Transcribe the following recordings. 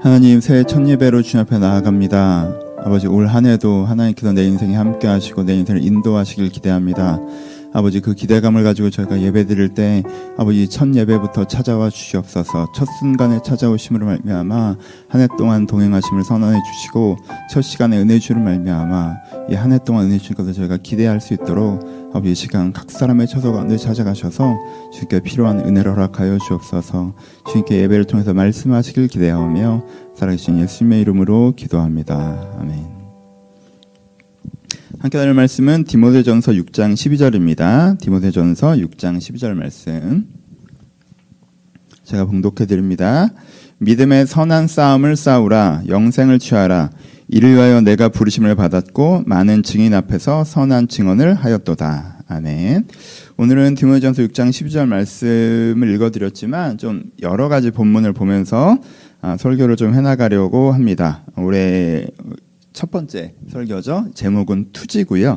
하나님, 새해 첫 예배로 주님 앞에 나아갑니다. 아버지, 올 한 해도 하나님께서 내 인생에 함께 하시고 내 인생을 인도하시길 기대합니다. 아버지, 그 기대감을 가지고 저희가 예배 드릴 때 아버지 첫 예배부터 찾아와 주시옵소서. 첫 순간에 찾아오심으로 말미암아 한 해 동안 동행하심을 선언해 주시고 첫 시간에 은혜 주를 말미암아 이 한 해 동안 은혜 주신 것을 저희가 기대할 수 있도록 아버지 이 시간 각 사람의 처소 가운데 찾아가셔서 주님께 필요한 은혜를 허락하여 주옵소서. 주님께 예배를 통해서 말씀하시길 기대하오며 살아계신 예수님의 이름으로 기도합니다. 아멘. 함께 나눌 말씀은 디모데전서 6장 12절입니다. 디모데전서 6장 12절 말씀 제가 봉독해 드립니다. 믿음의 선한 싸움을 싸우라. 영생을 취하라. 이를 위하여 내가 부르심을 받았고 많은 증인 앞에서 선한 증언을 하였도다. 아멘. 오늘은 디모데전서 6장 12절 말씀을 읽어드렸지만 좀 여러 가지 본문을 보면서 설교를 좀 해나가려고 합니다. 올해 첫 번째 설교죠. 제목은 투지고요.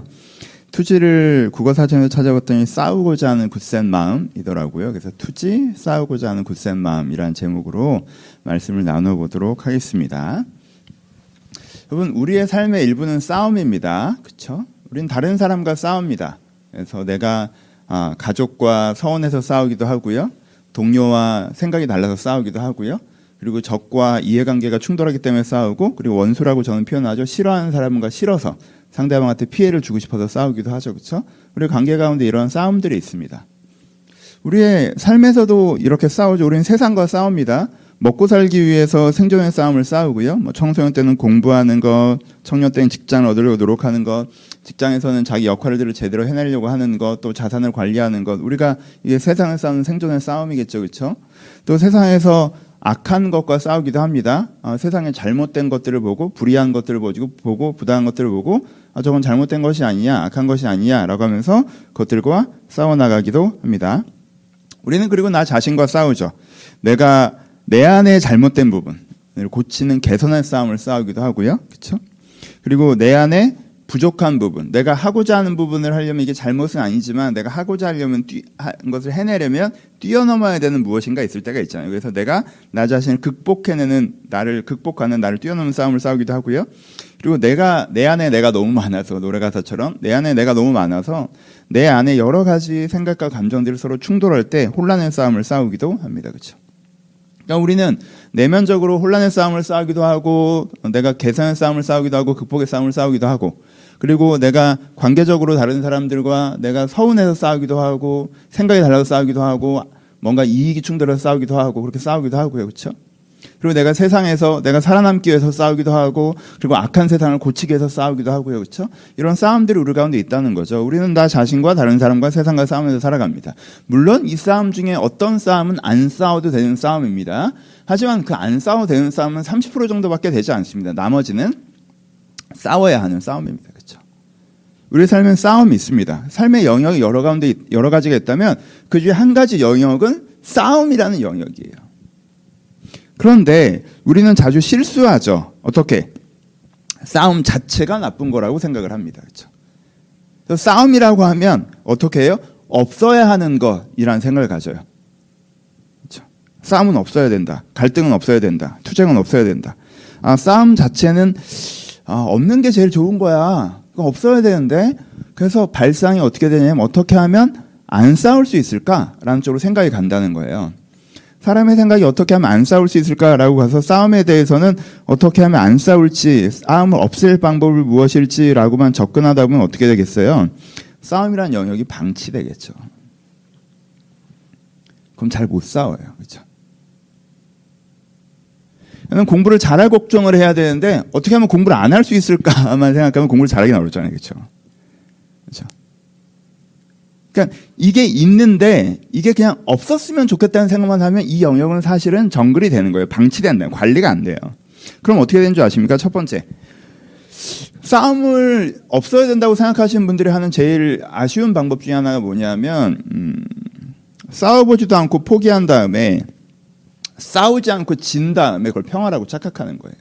투지를 국어사전에서 찾아봤더니 싸우고자 하는 굳센 마음이더라고요. 그래서 투지, 싸우고자 하는 굳센 마음이라는 제목으로 말씀을 나눠보도록 하겠습니다. 여러분, 우리의 삶의 일부는 싸움입니다. 그렇죠? 우린 다른 사람과 싸웁니다. 그래서 내가 가족과 서운해서 싸우기도 하고요. 동료와 생각이 달라서 싸우기도 하고요. 그리고 적과 이해관계가 충돌하기 때문에 싸우고, 그리고 원수라고 저는 표현하죠. 싫어하는 사람과 싫어서 상대방한테 피해를 주고 싶어서 싸우기도 하죠. 그렇죠? 우리 관계 가운데 이런 싸움들이 있습니다. 우리의 삶에서도 이렇게 싸우죠. 우리는 세상과 싸웁니다. 먹고 살기 위해서 생존의 싸움을 싸우고요. 청소년 때는 공부하는 것, 청년 때는 직장을 얻으려고 노력하는 것, 직장에서는 자기 역할들을 제대로 해내려고 하는 것, 또 자산을 관리하는 것. 우리가 이게 세상을 싸우는 생존의 싸움이겠죠. 그렇죠? 또 세상에서 악한 것과 싸우기도 합니다. 세상에 잘못된 것들을 보고, 불의한 것들을 보고, 부당한 것들을 보고, 저건 잘못된 것이 아니냐, 악한 것이 아니냐 라고 하면서 그것들과 싸워나가기도 합니다. 우리는 그리고 나 자신과 싸우죠. 내가 내 안에 잘못된 부분을 고치는 개선의 싸움을 싸우기도 하고요. 그렇죠? 그리고 내 안에 부족한 부분, 내가 하고자 하는 부분을 하려면 이게 잘못은 아니지만 내가 하고자 하려면 것을 해내려면 뛰어넘어야 되는 무엇인가 있을 때가 있잖아요. 그래서 내가 나 자신을 나를 뛰어넘는 싸움을 싸우기도 하고요. 그리고 내 안에 내가 너무 많아서, 노래가사처럼 내 안에 내가 너무 많아서 내 안에 여러 가지 생각과 감정들이 서로 충돌할 때 혼란의 싸움을 싸우기도 합니다. 그렇죠? 그러니까 우리는 내면적으로 혼란의 싸움을 싸우기도 하고, 내가 개선의 싸움을 싸우기도 하고, 극복의 싸움을 싸우기도 하고, 그리고 내가 관계적으로 다른 사람들과 내가 서운해서 싸우기도 하고, 생각이 달라서 싸우기도 하고, 뭔가 이익이 충돌해서 싸우기도 하고, 그렇게 싸우기도 하고요. 그렇죠? 그리고 내가 세상에서 내가 살아남기 위해서 싸우기도 하고, 그리고 악한 세상을 고치기 위해서 싸우기도 하고요. 그렇죠? 이런 싸움들이 우리 가운데 있다는 거죠. 우리는 나 자신과 다른 사람과 세상과 싸우면서 살아갑니다. 물론 이 싸움 중에 어떤 싸움은 안 싸워도 되는 싸움입니다. 하지만 그 안 싸워도 되는 싸움은 30% 정도밖에 되지 않습니다. 나머지는 싸워야 하는 싸움입니다. 그렇죠? 우리 삶엔 싸움이 있습니다. 삶의 영역이 여러 가지가 있다면 그 중에 한 가지 영역은 싸움이라는 영역이에요. 그런데 우리는 자주 실수하죠. 어떻게? 싸움 자체가 나쁜 거라고 생각을 합니다. 그렇죠? 그래서 싸움이라고 하면 어떻게 해요? 없어야 하는 것이라는 생각을 가져요. 그렇죠? 싸움은 없어야 된다. 갈등은 없어야 된다. 투쟁은 없어야 된다. 싸움 자체는 없는 게 제일 좋은 거야. 그거 없어야 되는데. 그래서 발상이 어떻게 되냐면 어떻게 하면 안 싸울 수 있을까라는 쪽으로 생각이 간다는 거예요. 사람의 생각이 어떻게 하면 안 싸울 수 있을까라고 가서 싸움에 대해서는 어떻게 하면 안 싸울지, 싸움을 없앨 방법이 무엇일지라고만 접근하다 보면 어떻게 되겠어요? 싸움이라는 영역이 방치되겠죠. 그럼 잘 못 싸워요. 그렇죠? 공부를 잘할 걱정을 해야 되는데 어떻게 하면 공부를 안 할 수 있을까만 생각하면 공부를 잘하기는 어렵잖아요. 그렇죠? 그렇죠? 그러니까 이게 있는데 이게 그냥 없었으면 좋겠다는 생각만 하면 이 영역은 사실은 정글이 되는 거예요. 방치된다. 관리가 안 돼요. 그럼 어떻게 되는 줄 아십니까? 첫 번째, 싸움을 없어야 된다고 생각하시는 분들이 하는 제일 아쉬운 방법 중에 하나가 뭐냐면 싸워보지도 않고 포기한 다음에 싸우지 않고 진 다음에 그걸 평화라고 착각하는 거예요.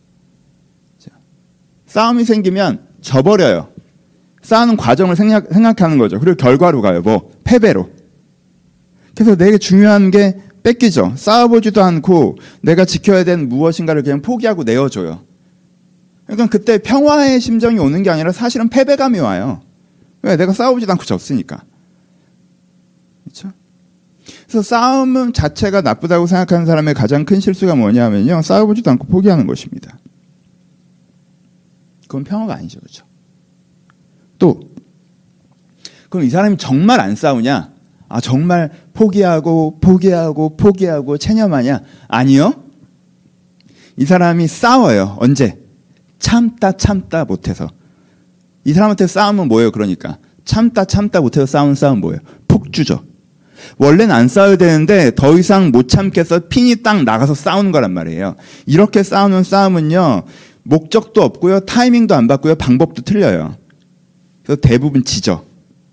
싸움이 생기면 져버려요. 싸우는 과정을 생각하는 거죠. 그리고 결과로 가요. 패배로. 그래서 내게 중요한 게 뺏기죠. 싸워보지도 않고 내가 지켜야 되는 무엇인가를 그냥 포기하고 내어줘요. 그러니까 그때 평화의 심정이 오는 게 아니라 사실은 패배감이 와요. 왜? 내가 싸워보지도 않고 졌으니까. 그렇죠? 그래서 싸움 자체가 나쁘다고 생각하는 사람의 가장 큰 실수가 뭐냐면요. 싸워보지도 않고 포기하는 것입니다. 그건 평화가 아니죠. 그렇죠? 또 그럼 이 사람이 정말 안 싸우냐? 정말 포기하고 체념하냐? 아니요. 이 사람이 싸워요. 언제? 참다 못해서. 이 사람한테 싸움은 뭐예요? 그러니까 참다 못해서 싸우는 싸움은 뭐예요? 폭주죠. 원래는 안 싸워야 되는데 더 이상 못 참겠어 핀이 딱 나가서 싸우는 거란 말이에요. 이렇게 싸우는 싸움은요. 목적도 없고요. 타이밍도 안 받고요. 방법도 틀려요. 그래서 대부분 지죠.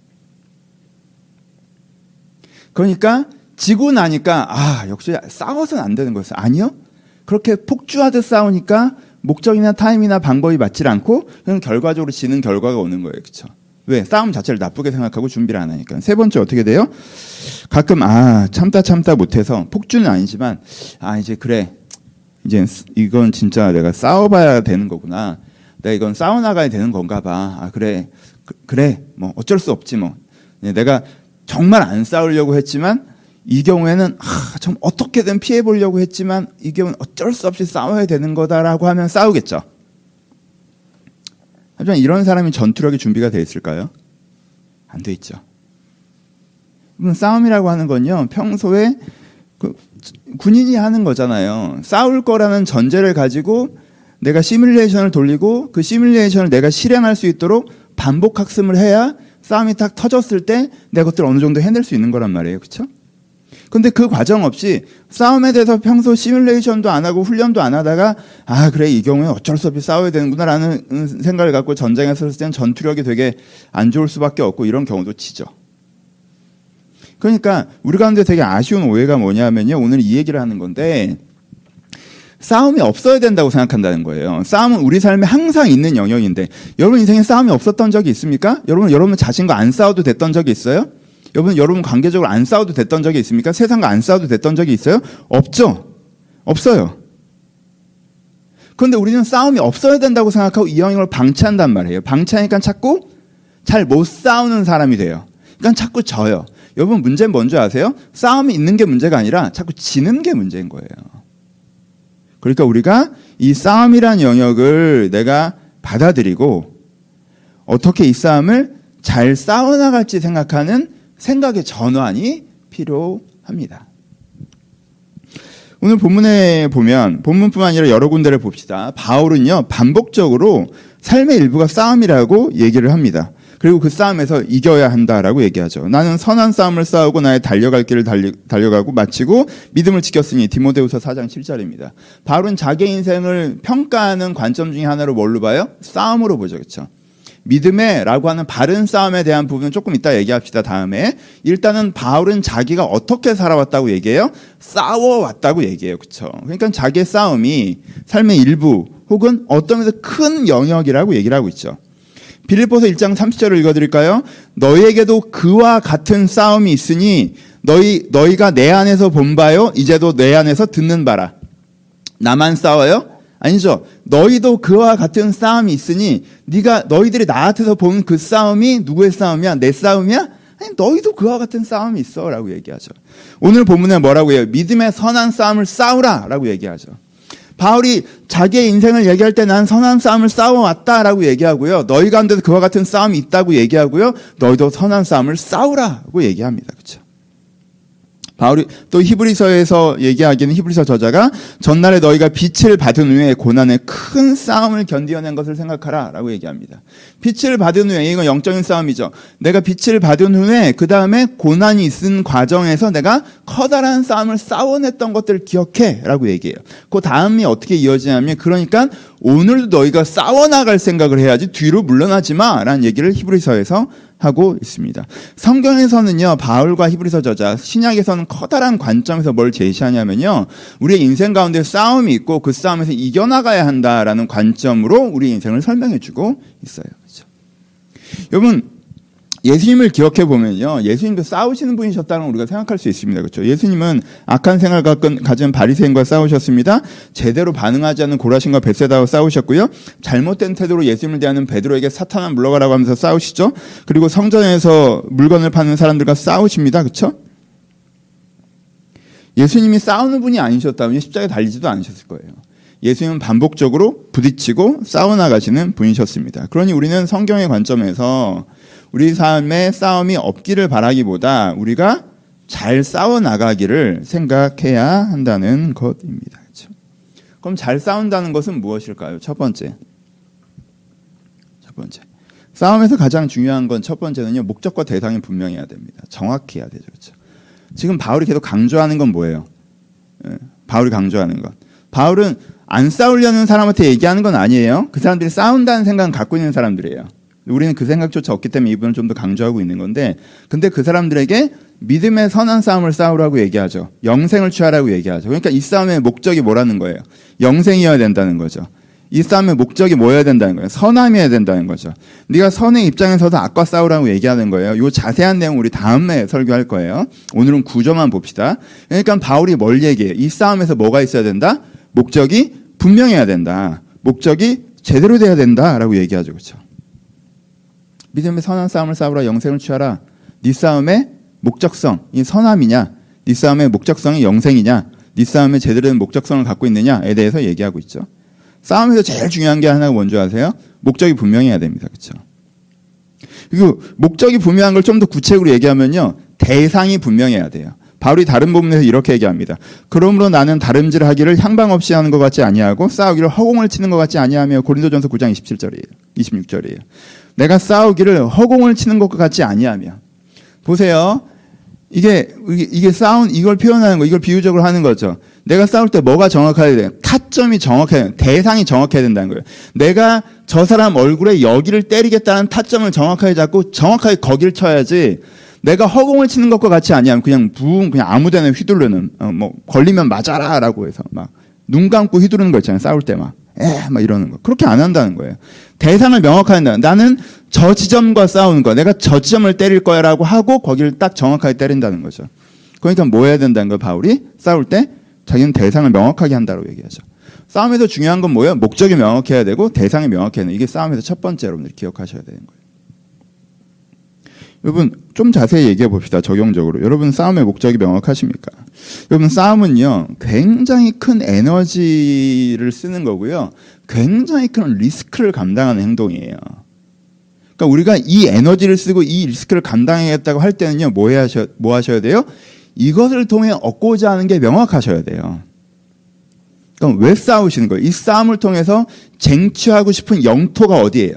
그러니까 지고 나니까 역시 싸워서는 안 되는 거였어요. 아니요. 그렇게 폭주하듯 싸우니까 목적이나 타임이나 방법이 맞질 않고 그냥 결과적으로 지는 결과가 오는 거예요. 그렇죠? 왜? 싸움 자체를 나쁘게 생각하고 준비를 안 하니까. 세 번째 어떻게 돼요? 가끔 참다 못해서 폭주는 아니지만 이제 그래. 이제 이건 진짜 내가 싸워봐야 되는 거구나. 내가 이건 싸워나가야 되는 건가 봐. 그래. 뭐 어쩔 수 없지 뭐. 내가 정말 안 싸우려고 했지만 이 경우에는 좀 어떻게든 피해보려고 했지만 이 경우는 어쩔 수 없이 싸워야 되는 거다라고 하면 싸우겠죠. 하지만 이런 사람이 전투력이 준비가 되어 있을까요? 안 돼 있죠. 싸움이라고 하는 건요. 평소에 군인이 하는 거잖아요. 싸울 거라는 전제를 가지고 내가 시뮬레이션을 돌리고 그 시뮬레이션을 내가 실행할 수 있도록 반복 학습을 해야 싸움이 딱 터졌을 때 내가 그것들 어느 정도 해낼 수 있는 거란 말이에요. 그렇죠? 근데 그 과정 없이 싸움에 대해서 평소 시뮬레이션도 안 하고 훈련도 안 하다가 그래 이 경우에 어쩔 수 없이 싸워야 되는구나라는 생각을 갖고 전쟁에 섰을 때는 전투력이 되게 안 좋을 수밖에 없고 이런 경우도 치죠. 그러니까 우리 가운데 되게 아쉬운 오해가 뭐냐면요. 오늘 이 얘기를 하는 건데 싸움이 없어야 된다고 생각한다는 거예요. 싸움은 우리 삶에 항상 있는 영역인데 여러분 인생에 싸움이 없었던 적이 있습니까? 여러분 자신과 안 싸워도 됐던 적이 있어요? 여러분 관계적으로 안 싸워도 됐던 적이 있습니까? 세상과 안 싸워도 됐던 적이 있어요? 없죠. 없어요. 그런데 우리는 싸움이 없어야 된다고 생각하고 이 영역을 방치한단 말이에요. 방치하니까 자꾸 잘 못 싸우는 사람이 돼요. 그러니까 자꾸 져요. 여러분 문제는 뭔지 아세요? 싸움이 있는 게 문제가 아니라 자꾸 지는 게 문제인 거예요. 그러니까 우리가 이 싸움이란 영역을 내가 받아들이고 어떻게 이 싸움을 잘 싸워나갈지 생각하는 생각의 전환이 필요합니다. 오늘 본문에 보면 본문뿐만 아니라 여러 군데를 봅시다. 바울은요 반복적으로 삶의 일부가 싸움이라고 얘기를 합니다. 그리고 그 싸움에서 이겨야 한다라고 얘기하죠. 나는 선한 싸움을 싸우고 나의 달려갈 길을 달려가고 마치고 믿음을 지켰으니 디모데후서 4장 7절입니다. 바울은 자기 인생을 평가하는 관점 중에 하나로 뭘로 봐요? 싸움으로 보죠. 그렇죠? 믿음에라고 하는 바른 싸움에 대한 부분은 조금 이따 얘기합시다. 다음에 일단은 바울은 자기가 어떻게 살아왔다고 얘기해요? 싸워왔다고 얘기해요. 그렇죠? 그러니까 자기의 싸움이 삶의 일부 혹은 어떤 면에서 큰 영역이라고 얘기를 하고 있죠. 빌립보서 1장 30절을 읽어드릴까요? 너희에게도 그와 같은 싸움이 있으니 너희가 내 안에서 본 바요 이제도 내 안에서 듣는 바라. 나만 싸워요? 아니죠. 너희도 그와 같은 싸움이 있으니 너희들이 나한테서 본 그 싸움이 누구의 싸움이야? 내 싸움이야? 아니 너희도 그와 같은 싸움이 있어 라고 얘기하죠. 오늘 본문에 뭐라고 해요? 믿음의 선한 싸움을 싸우라 라고 얘기하죠. 바울이 자기의 인생을 얘기할 때 난 선한 싸움을 싸워왔다라고 얘기하고요. 너희 가운데도 그와 같은 싸움이 있다고 얘기하고요. 너희도 선한 싸움을 싸우라고 얘기합니다. 그렇죠? 바울이 또 히브리서에서 얘기하기는 히브리서 저자가 전날에 너희가 빛을 받은 후에 고난의 큰 싸움을 견디어낸 것을 생각하라 라고 얘기합니다. 빛을 받은 후에 이건 영적인 싸움이죠. 내가 빛을 받은 후에 그 다음에 고난이 있은 과정에서 내가 커다란 싸움을 싸워냈던 것들을 기억해 라고 얘기해요. 그 다음이 어떻게 이어지냐면 그러니까 오늘도 너희가 싸워나갈 생각을 해야지 뒤로 물러나지 마 라는 얘기를 히브리서에서 하고 있습니다. 성경에서는요, 바울과 히브리서 저자, 신약에서는 커다란 관점에서 뭘 제시하냐면요, 우리의 인생 가운데 싸움이 있고 그 싸움에서 이겨나가야 한다라는 관점으로 우리 인생을 설명해주고 있어요. 그렇죠? 여러분, 예수님을 기억해 보면요, 예수님도 싸우시는 분이셨다는 걸 우리가 생각할 수 있습니다. 그렇죠? 예수님은 악한 생활 가진 바리새인과 싸우셨습니다. 제대로 반응하지 않는 고라신과 벳세다와 싸우셨고요. 잘못된 태도로 예수님을 대하는 베드로에게 사탄아 물러가라고 하면서 싸우시죠. 그리고 성전에서 물건을 파는 사람들과 싸우십니다. 그렇죠? 예수님이 싸우는 분이 아니셨다면 십자가에 달리지도 않으셨을 거예요. 예수님은 반복적으로 부딪히고 싸워나가시는 분이셨습니다. 그러니 우리는 성경의 관점에서 우리 삶에 싸움이 없기를 바라기보다 우리가 잘 싸워나가기를 생각해야 한다는 것입니다. 그렇죠? 그럼 잘 싸운다는 것은 무엇일까요? 첫 번째. 싸움에서 가장 중요한 건 첫 번째는요, 목적과 대상이 분명해야 됩니다. 정확히 해야 되죠. 그렇죠? 지금 바울이 계속 강조하는 건 뭐예요? 바울이 강조하는 건. 바울은 안 싸우려는 사람한테 얘기하는 건 아니에요. 그 사람들이 싸운다는 생각은 갖고 있는 사람들이에요. 우리는 그 생각조차 없기 때문에 이분을 좀 더 강조하고 있는 건데, 근데 그 사람들에게 믿음의 선한 싸움을 싸우라고 얘기하죠. 영생을 취하라고 얘기하죠. 그러니까 이 싸움의 목적이 뭐라는 거예요? 영생이어야 된다는 거죠. 이 싸움의 목적이 뭐여야 된다는 거예요? 선함이어야 된다는 거죠. 네가 선의 입장에 서서 악과 싸우라고 얘기하는 거예요. 이 자세한 내용 우리 다음에 설교할 거예요. 오늘은 구조만 봅시다. 그러니까 바울이 뭘 얘기해요? 이 싸움에서 뭐가 있어야 된다? 목적이 분명해야 된다. 목적이 제대로 돼야 된다라고 얘기하죠. 그렇죠? 믿음의 선한 싸움을 싸우라, 영생을 취하라. 네 싸움의 목적성, 이 선함이냐? 네 싸움의 목적성이 영생이냐? 네 싸움의 제대로 된 목적성을 갖고 있느냐에 대해서 얘기하고 있죠. 싸움에서 제일 중요한 게 하나가 뭔지 아세요? 목적이 분명해야 됩니다. 그렇죠? 그리고 목적이 분명한 걸 좀 더 구체적으로 얘기하면요, 대상이 분명해야 돼요. 바울이 다른 부분에서 이렇게 얘기합니다. 그러므로 나는 다름질 하기를 향방 없이 하는 것 같지 아니하고 싸우기를 허공을 치는 것 같지 아니하며. 고린도전서 9장 27절이에요. 26절이에요. 내가 싸우기를 허공을 치는 것 같지 아니하며. 보세요. 이게 이걸 표현하는 거, 이걸 비유적으로 하는 거죠. 내가 싸울 때 뭐가 정확해야 돼요? 타점이 정확해야 돼요. 대상이 정확해야 된다는 거예요. 내가 저 사람 얼굴에 여기를 때리겠다는 타점을 정확하게 잡고 정확하게 거기를 쳐야지, 내가 허공을 치는 것과 같이 아니하면 그냥 아무데나 휘두르는, 걸리면 맞아라라고 해서 막 눈 감고 휘두르는 거 있잖아요. 싸울 때 막 이러는 거. 그렇게 안 한다는 거예요. 대상을 명확하게 한다. 나는 저 지점과 싸우는 거, 내가 저 지점을 때릴 거야라고 하고 거기를 딱 정확하게 때린다는 거죠. 그러니까 뭐 해야 된다는 거예요? 바울이 싸울 때 자기는 대상을 명확하게 한다고 얘기하죠. 싸움에서 중요한 건 뭐예요? 목적이 명확해야 되고 대상이 명확해야 되는, 이게 싸움에서 첫 번째 여러분들이 기억하셔야 되는 거예요. 여러분 좀 자세히 얘기해 봅시다. 적용적으로. 여러분 싸움의 목적이 명확하십니까? 여러분 싸움은요, 굉장히 큰 에너지를 쓰는 거고요, 굉장히 큰 리스크를 감당하는 행동이에요. 그러니까 우리가 이 에너지를 쓰고 이 리스크를 감당하겠다고 할 때는요, 뭐 하셔야 돼요? 이것을 통해 얻고자 하는 게 명확하셔야 돼요. 그럼 왜 싸우시는 거예요? 이 싸움을 통해서 쟁취하고 싶은 영토가 어디예요?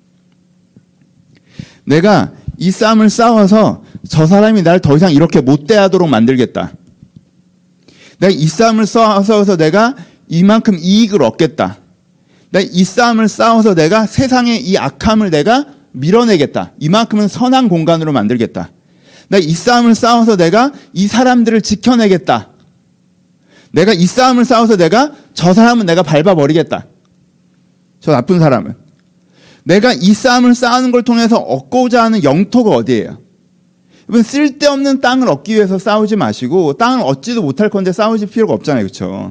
내가 이 싸움을 싸워서 저 사람이 날 더 이상 이렇게 못 대하도록 만들겠다. 내가 이 싸움을 싸워서 내가 이만큼 이익을 얻겠다. 내가 이 싸움을 싸워서 내가 세상의 이 악함을 내가 밀어내겠다. 이만큼은 선한 공간으로 만들겠다. 내가 이 싸움을 싸워서 내가 이 사람들을 지켜내겠다. 내가 이 싸움을 싸워서 내가 저 사람은 내가 밟아버리겠다. 저 나쁜 사람은. 내가 이 싸움을 싸우는 걸 통해서 얻고자 하는 영토가 어디예요? 여러분 쓸데없는 땅을 얻기 위해서 싸우지 마시고, 땅을 얻지도 못할 건데 싸우실 필요가 없잖아요. 그렇죠?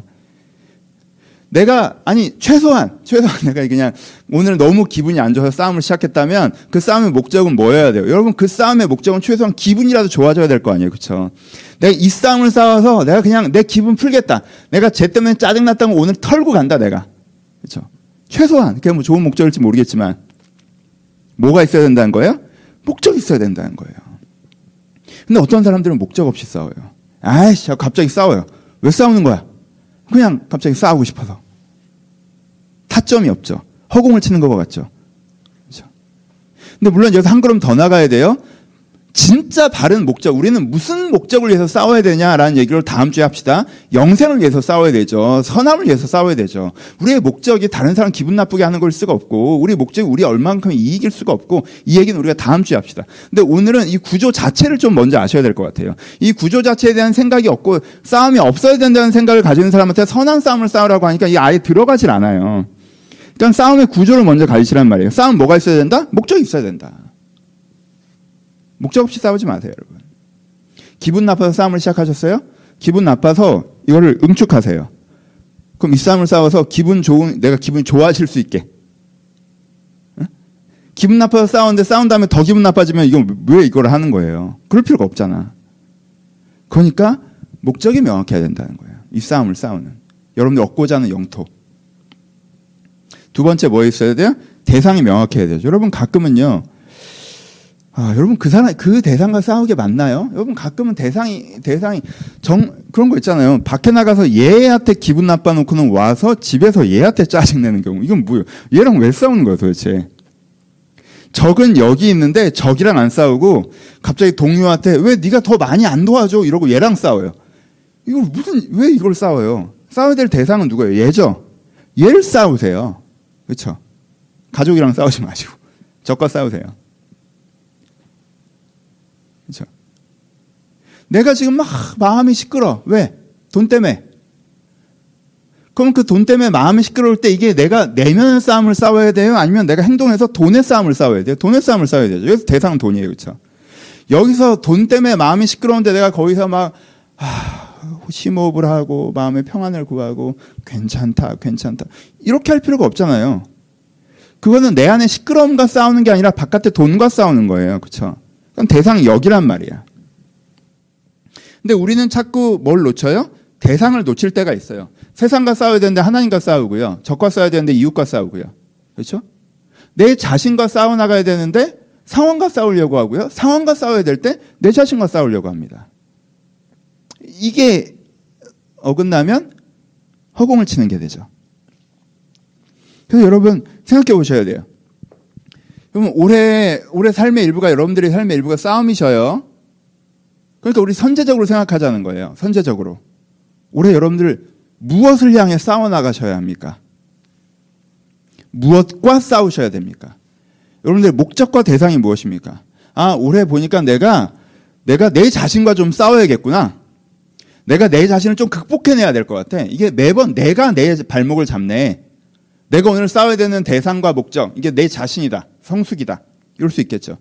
최소한 내가 그냥 오늘 너무 기분이 안 좋아서 싸움을 시작했다면 그 싸움의 목적은 뭐여야 돼요? 여러분 그 싸움의 목적은 최소한 기분이라도 좋아져야 될 거 아니에요. 그렇죠? 내가 이 싸움을 싸워서 내가 그냥 내 기분 풀겠다. 내가 쟤 때문에 짜증났다면 오늘 털고 간다 내가. 그렇죠? 최소한 그게 뭐 좋은 목적일지 모르겠지만 뭐가 있어야 된다는 거예요? 목적이 있어야 된다는 거예요. 근데 어떤 사람들은 목적 없이 싸워요. 아이씨, 갑자기 싸워요. 왜 싸우는 거야? 그냥 갑자기 싸우고 싶어서. 타점이 없죠. 허공을 치는 것 같죠. 그렇죠? 근데 물론 여기서 한 걸음 더 나가야 돼요. 진짜 바른 목적, 우리는 무슨 목적을 위해서 싸워야 되냐라는 얘기를 다음 주에 합시다. 영생을 위해서 싸워야 되죠. 선함을 위해서 싸워야 되죠. 우리의 목적이 다른 사람 기분 나쁘게 하는 걸 수가 없고, 우리의 목적이 우리 얼만큼 이익일 수가 없고, 이 얘기는 우리가 다음 주에 합시다. 근데 오늘은 이 구조 자체를 좀 먼저 아셔야 될 것 같아요. 이 구조 자체에 대한 생각이 없고 싸움이 없어야 된다는 생각을 가지는 사람한테 선한 싸움을 싸우라고 하니까 이 아예 들어가질 않아요. 그러니까 싸움의 구조를 먼저 가지시란 말이에요. 싸움 뭐가 있어야 된다? 목적이 있어야 된다. 목적 없이 싸우지 마세요, 여러분. 기분 나빠서 싸움을 시작하셨어요? 기분 나빠서 이거를 응축하세요. 그럼 이 싸움을 싸워서 내가 기분이 좋아질 수 있게. 응? 기분 나빠서 싸우는데 싸운 다음에 더 기분 나빠지면 왜 이걸 하는 거예요? 그럴 필요가 없잖아. 그러니까 목적이 명확해야 된다는 거예요. 이 싸움을 싸우는. 여러분들 얻고자 하는 영토. 두 번째 뭐 있어야 돼요? 대상이 명확해야 돼요. 여러분 가끔은요. 여러분 그 대상과 싸우게 맞나요? 여러분 가끔은 대상이 그런 거 있잖아요. 밖에 나가서 얘한테 기분 나빠 놓고는 와서 집에서 얘한테 짜증내는 경우. 이건 뭐예요? 얘랑 왜 싸우는 거예요, 도대체? 적은 여기 있는데 적이랑 안 싸우고 갑자기 동료한테 왜 네가 더 많이 안 도와줘? 이러고 얘랑 싸워요. 왜 이걸 싸워요? 싸워야 될 대상은 누구예요? 얘죠? 얘를 싸우세요. 그렇죠? 가족이랑 싸우지 마시고 적과 싸우세요. 그렇죠? 내가 지금 막 마음이 시끄러. 왜? 돈 때문에. 그럼 그 돈 때문에 마음이 시끄러울 때 이게 내가 내면의 싸움을 싸워야 돼요? 아니면 내가 행동해서 돈의 싸움을 싸워야 돼요? 돈의 싸움을 싸워야 되죠. 여기서 대상은 돈이에요. 그렇죠? 여기서 돈 때문에 마음이 시끄러운데 내가 거기서 막 심호흡을 하고 마음의 평안을 구하고 괜찮다. 이렇게 할 필요가 없잖아요. 그거는 내 안에 시끄러움과 싸우는 게 아니라 바깥의 돈과 싸우는 거예요. 그렇죠? 그럼 대상이 여기란 말이야. 근데 우리는 자꾸 뭘 놓쳐요? 대상을 놓칠 때가 있어요. 세상과 싸워야 되는데 하나님과 싸우고요. 적과 싸워야 되는데 이웃과 싸우고요. 그렇죠? 내 자신과 싸워 나가야 되는데 상황과 싸우려고 하고요. 상황과 싸워야 될 때 내 자신과 싸우려고 합니다. 이게 어긋나면 허공을 치는 게 되죠. 그래서 여러분 생각해 보셔야 돼요. 그러면 올해 삶의 일부가 여러분들의 삶의 일부가 싸움이셔요. 그러니까 우리 선제적으로 생각하자는 거예요. 선제적으로. 올해 여러분들 무엇을 향해 싸워 나가셔야 합니까? 무엇과 싸우셔야 됩니까? 여러분들 목적과 대상이 무엇입니까? 올해 보니까 내가 내 자신과 좀 싸워야겠구나. 내가 내 자신을 좀 극복해내야 될 것 같아. 이게 매번 내가 내 발목을 잡네. 내가 오늘 싸워야 되는 대상과 목적, 이게 내 자신이다. 성숙이다. 이럴 수 있겠죠.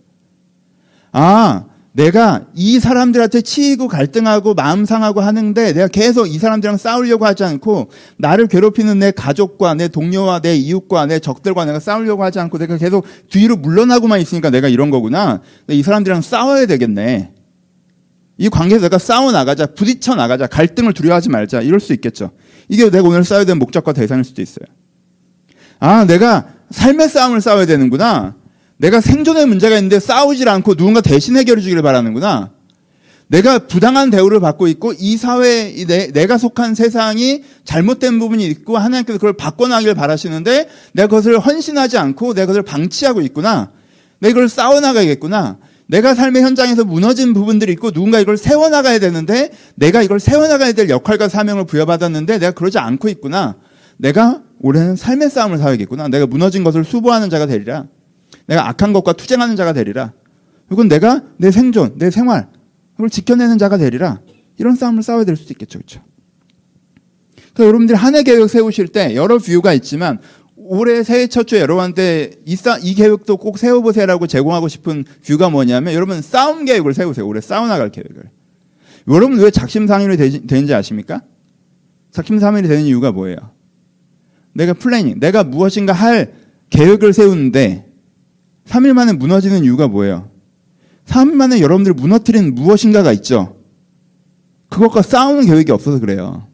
내가 이 사람들한테 치이고 갈등하고 마음 상하고 하는데 내가 계속 이 사람들이랑 싸우려고 하지 않고 나를 괴롭히는 내 가족과 내 동료와 내 이웃과 내 적들과 내가 싸우려고 하지 않고 내가 계속 뒤로 물러나고만 있으니까 내가 이런 거구나. 이 사람들이랑 싸워야 되겠네. 이 관계에서 내가 싸워 나가자, 부딪혀 나가자, 갈등을 두려워하지 말자. 이럴 수 있겠죠. 이게 내가 오늘 싸워야 되는 목적과 대상일 수도 있어요. 내가 삶의 싸움을 싸워야 되는구나. 내가 생존의 문제가 있는데 싸우질 않고 누군가 대신 해결해 주기를 바라는구나. 내가 부당한 대우를 받고 있고 이 사회에 내가 속한 세상이 잘못된 부분이 있고 하나님께서 그걸 바꿔나가길 바라시는데 내가 그것을 헌신하지 않고 내가 그것을 방치하고 있구나. 내가 이걸 싸워나가야겠구나. 내가 삶의 현장에서 무너진 부분들이 있고 누군가 이걸 세워나가야 되는데 내가 이걸 세워나가야 될 역할과 사명을 부여받았는데 내가 그러지 않고 있구나. 내가 올해는 삶의 싸움을 싸워야겠구나. 내가 무너진 것을 수보하는 자가 되리라. 내가 악한 것과 투쟁하는 자가 되리라. 이건 내가 내 생존, 내 생활, 그걸 지켜내는 자가 되리라. 이런 싸움을 싸워야 될 수도 있겠죠. 그렇죠? 그래서 여러분들이 한 해 계획 세우실 때 여러 뷰가 있지만 올해 새해 첫 주에 여러분한테 이 계획도 꼭 세워보세요라고 제공하고 싶은 뷰가 뭐냐면 여러분 싸움 계획을 세우세요. 올해 싸워나갈 계획을. 여러분 왜 작심삼일이 되는지 아십니까? 작심삼일이 되는 이유가 뭐예요? 내가 플래닝, 내가 무엇인가 할 계획을 세우는데 3일 만에 무너지는 이유가 뭐예요? 3일 만에 여러분들을 무너뜨리는 무엇인가가 있죠. 그것과 싸우는 계획이 없어서 그래요.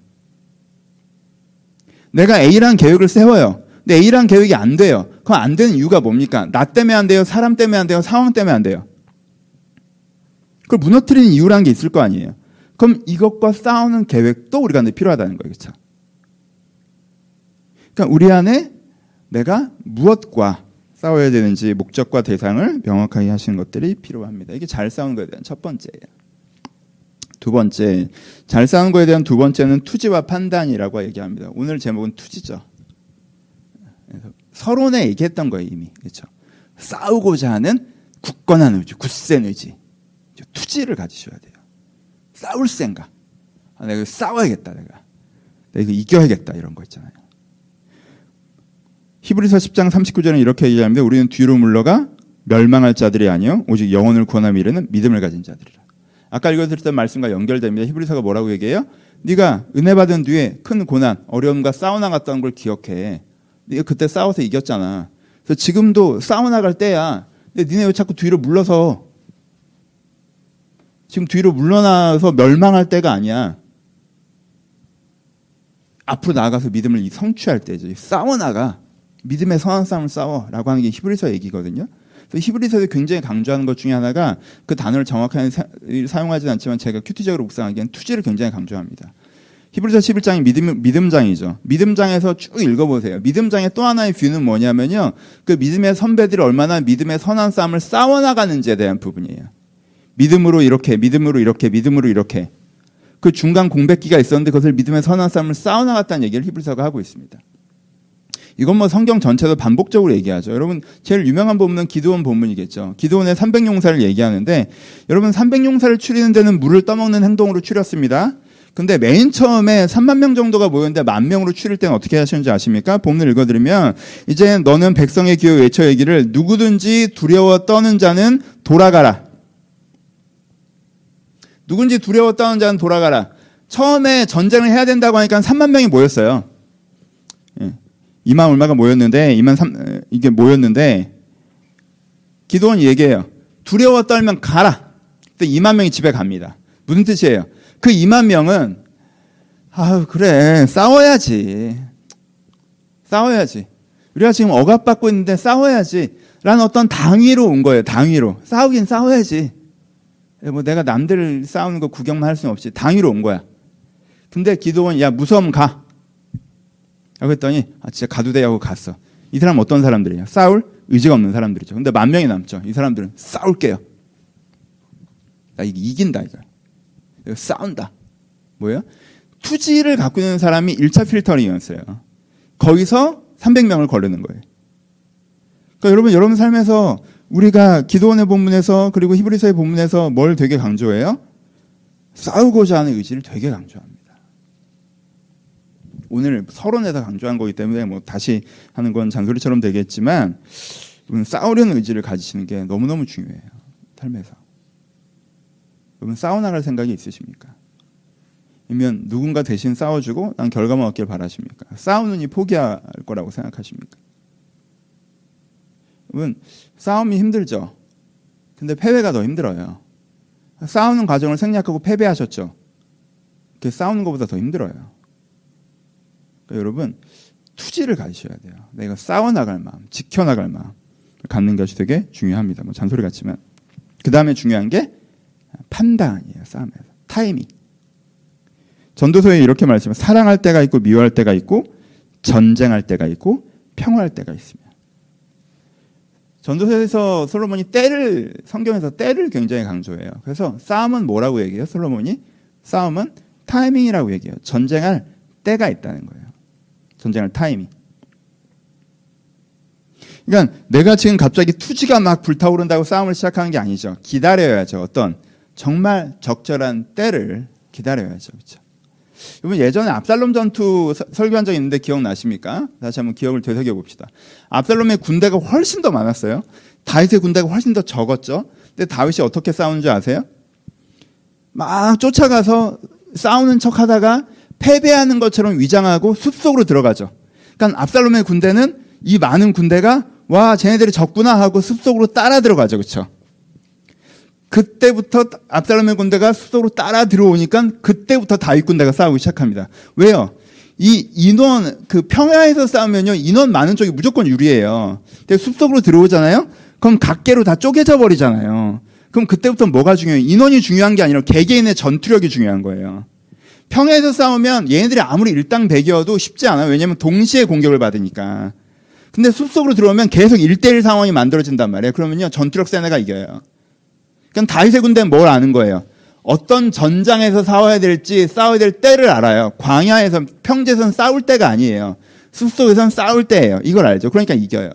내가 A라는 계획을 세워요. 근데 A라는 계획이 안 돼요. 그건 안 되는 이유가 뭡니까? 나 때문에 안 돼요? 사람 때문에 안 돼요? 상황 때문에 안 돼요? 그걸 무너뜨리는 이유라는 게 있을 거 아니에요. 그럼 이것과 싸우는 계획도 우리가 필요하다는 거예요. 그렇죠? 그러니까 우리 안에 내가 무엇과 싸워야 되는지 목적과 대상을 명확하게 하시는 것들이 필요합니다. 이게 잘 싸우는 것에 대한 첫 번째예요. 두 번째, 잘 싸우는 것에 대한 두 번째는 투지와 판단이라고 얘기합니다. 오늘 제목은 투지죠. 서론에 얘기했던 거예요, 이미. 그렇죠? 싸우고자 하는 굳건한 의지, 굳센 의지. 투지를 가지셔야 돼요. 싸울 생각. 내가 싸워야겠다, 내가 이거 이겨야겠다, 이런 거 있잖아요. 히브리서 10장 39절은 이렇게 얘기합니다. 우리는 뒤로 물러가 멸망할 자들이 아니요 오직 영혼을 구원함에 이르는 믿음을 가진 자들이라. 아까 읽어드렸던 말씀과 연결됩니다. 히브리서가 뭐라고 얘기해요? 네가 은혜 받은 뒤에 큰 고난, 어려움과 싸워나갔다는 걸 기억해. 네가 그때 싸워서 이겼잖아. 그래서 지금도 싸워나갈 때야. 근데 니네 왜 자꾸 뒤로 물러서? 지금 뒤로 물러나서 멸망할 때가 아니야. 앞으로 나아가서 믿음을 성취할 때죠. 싸워나가. 믿음의 선한 싸움을 싸워라고 하는 게 히브리서 얘기거든요. 히브리서에서 굉장히 강조하는 것 중에 하나가 그 단어를 정확하게 사용하지는 않지만 제가 큐티적으로 묵상하기엔 투지를 굉장히 강조합니다. 히브리서 11장이 믿음장이죠. 믿음장에서 쭉 읽어보세요. 믿음장의 또 하나의 뷰는 뭐냐면요. 그 믿음의 선배들이 얼마나 믿음의 선한 싸움을 싸워나가는지에 대한 부분이에요. 믿음으로 이렇게, 믿음으로 이렇게, 믿음으로 이렇게. 그 중간 공백기가 있었는데 그것을 믿음의 선한 싸움을 싸워나갔다는 얘기를 히브리서가 하고 있습니다. 이건 뭐 성경 전체도 반복적으로 얘기하죠. 여러분 제일 유명한 본문은 기드온 본문이겠죠. 기드온의 300용사를 얘기하는데 여러분 300용사를 추리는 데는 물을 떠먹는 행동으로 추렸습니다. 근데 맨 처음에 3만 명 정도가 모였는데 1,000명으로 추릴 때는 어떻게 하시는지 아십니까? 본문을 읽어드리면 이제 너는 백성의 기호 외쳐 얘기를 누구든지 두려워 떠는 자는 돌아가라. 누군지 두려워 떠는 자는 돌아가라. 처음에 전쟁을 해야 된다고 하니까 3만 명이 모였어요. 2만 얼마가 모였는데 이게 모였는데 기드온이 얘기해요. 두려워 떨면 가라. 그때 2만 명이 집에 갑니다. 무슨 뜻이에요? 그 2만 명은 그래 싸워야지. 우리가 지금 억압받고 있는데 싸워야지 라는 어떤 당위로 온 거예요. 당위로. 싸우긴 싸워야지. 뭐 내가 남들 싸우는 거 구경만 할 수는 없지. 당위로 온 거야. 근데 기드온이 야 무서우면 가. 라고 했더니 진짜 가도 돼 하고 갔어. 이 사람은 어떤 사람들이에요? 싸울 의지가 없는 사람들이죠. 근데 10,000명이 남죠. 이 사람들은 싸울게요. 나 이게 이긴다 이거. 싸운다. 뭐예요? 투지를 갖고 있는 사람이 1차 필터링이었어요. 거기서 300명을 거르는 거예요. 그러니까 여러분 삶에서 우리가 기드온의 본문에서 그리고 히브리서의 본문에서 뭘 되게 강조해요? 싸우고자 하는 의지를 되게 강조합니다. 오늘 서론에서 강조한 거기 때문에 뭐 다시 하는 건 잔소리처럼 되겠지만 싸우려는 의지를 가지시는 게 너무너무 중요해요. 삶에서. 여러분 싸워나갈 생각이 있으십니까? 아니면 누군가 대신 싸워주고 난 결과만 얻길 바라십니까? 싸우느니 포기할 거라고 생각하십니까? 여러분 싸움이 힘들죠. 근데 패배가 더 힘들어요. 싸우는 과정을 생략하고 패배하셨죠. 그게 싸우는 것보다 더 힘들어요. 그러니까 여러분 투지를 가지셔야 돼요. 내가 싸워나갈 마음, 지켜나갈 마음 갖는 것이 되게 중요합니다. 뭐 잔소리 같지만 그 다음에 중요한 게 판단이에요. 싸움에서 타이밍. 전도서에 이렇게 말씀해요. 사랑할 때가 있고 미워할 때가 있고 전쟁할 때가 있고 평화할 때가 있습니다. 전도서에서 솔로몬이 성경에서 때를 굉장히 강조해요. 그래서 싸움은 뭐라고 얘기해요? 솔로몬이 싸움은 타이밍이라고 얘기해요. 전쟁할 때가 있다는 거예요. 전쟁할 타이밍. 그러니까 내가 지금 갑자기 투지가 막 불타오른다고 싸움을 시작하는 게 아니죠. 기다려야죠. 어떤 정말 적절한 때를 기다려야죠. 그렇죠? 여러분 예전에 압살롬 전투 설교한 적이 있는데 기억나십니까? 다시 한번 기억을 되새겨 봅시다. 압살롬의 군대가 훨씬 더 많았어요. 다윗의 군대가 훨씬 더 적었죠. 근데 다윗이 어떻게 싸우는 줄 아세요? 막 쫓아가서 싸우는 척하다가 패배하는 것처럼 위장하고 숲속으로 들어가죠. 그러니까 압살롬의 군대는 이 많은 군대가 와 쟤네들이 적구나 하고 숲속으로 따라 들어가죠. 그렇죠? 그때부터 압살롬의 군대가 숲속으로 따라 들어오니까 그때부터 다윗 군대가 싸우기 시작합니다. 왜요? 이 인원 평야에서 싸우면요 인원 많은 쪽이 무조건 유리해요. 근데 숲속으로 들어오잖아요. 그럼 각계로 다 쪼개져 버리잖아요. 그럼 그때부터 뭐가 중요해요? 인원이 중요한 게 아니라 개개인의 전투력이 중요한 거예요. 평야에서 싸우면 얘네들이 아무리 일당백이어도 쉽지 않아요. 왜냐하면 동시에 공격을 받으니까. 근데 숲속으로 들어오면 계속 1대1 상황이 만들어진단 말이에요. 그러면요 전투력 센 애가 이겨요. 그러니까 다윗의 군대는 뭘 아는 거예요? 어떤 전장에서 싸워야 될지 싸워야 될 때를 알아요. 광야에서 평지에서는 싸울 때가 아니에요. 숲속에서는 싸울 때예요. 이걸 알죠. 그러니까 이겨요.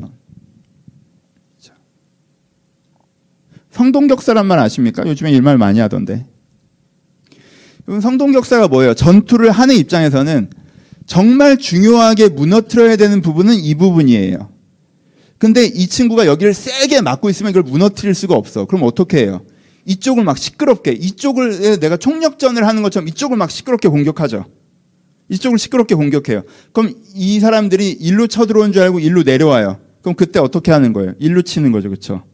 성동격사란 말 아십니까? 요즘에 이 말 많이 하던데. 성동격사가 뭐예요? 전투를 하는 입장에서는 정말 중요하게 무너뜨려야 되는 부분은 이 부분이에요. 근데 이 친구가 여기를 세게 막고 있으면 이걸 무너뜨릴 수가 없어. 그럼 어떻게 해요? 이쪽을 막 시끄럽게, 이쪽을 내가 총력전을 하는 것처럼 이쪽을 막 시끄럽게 공격하죠. 이쪽을 시끄럽게 공격해요. 그럼 이 사람들이 일로 쳐들어온 줄 알고 일로 내려와요. 그럼 그때 어떻게 하는 거예요? 일로 치는 거죠. 그렇죠?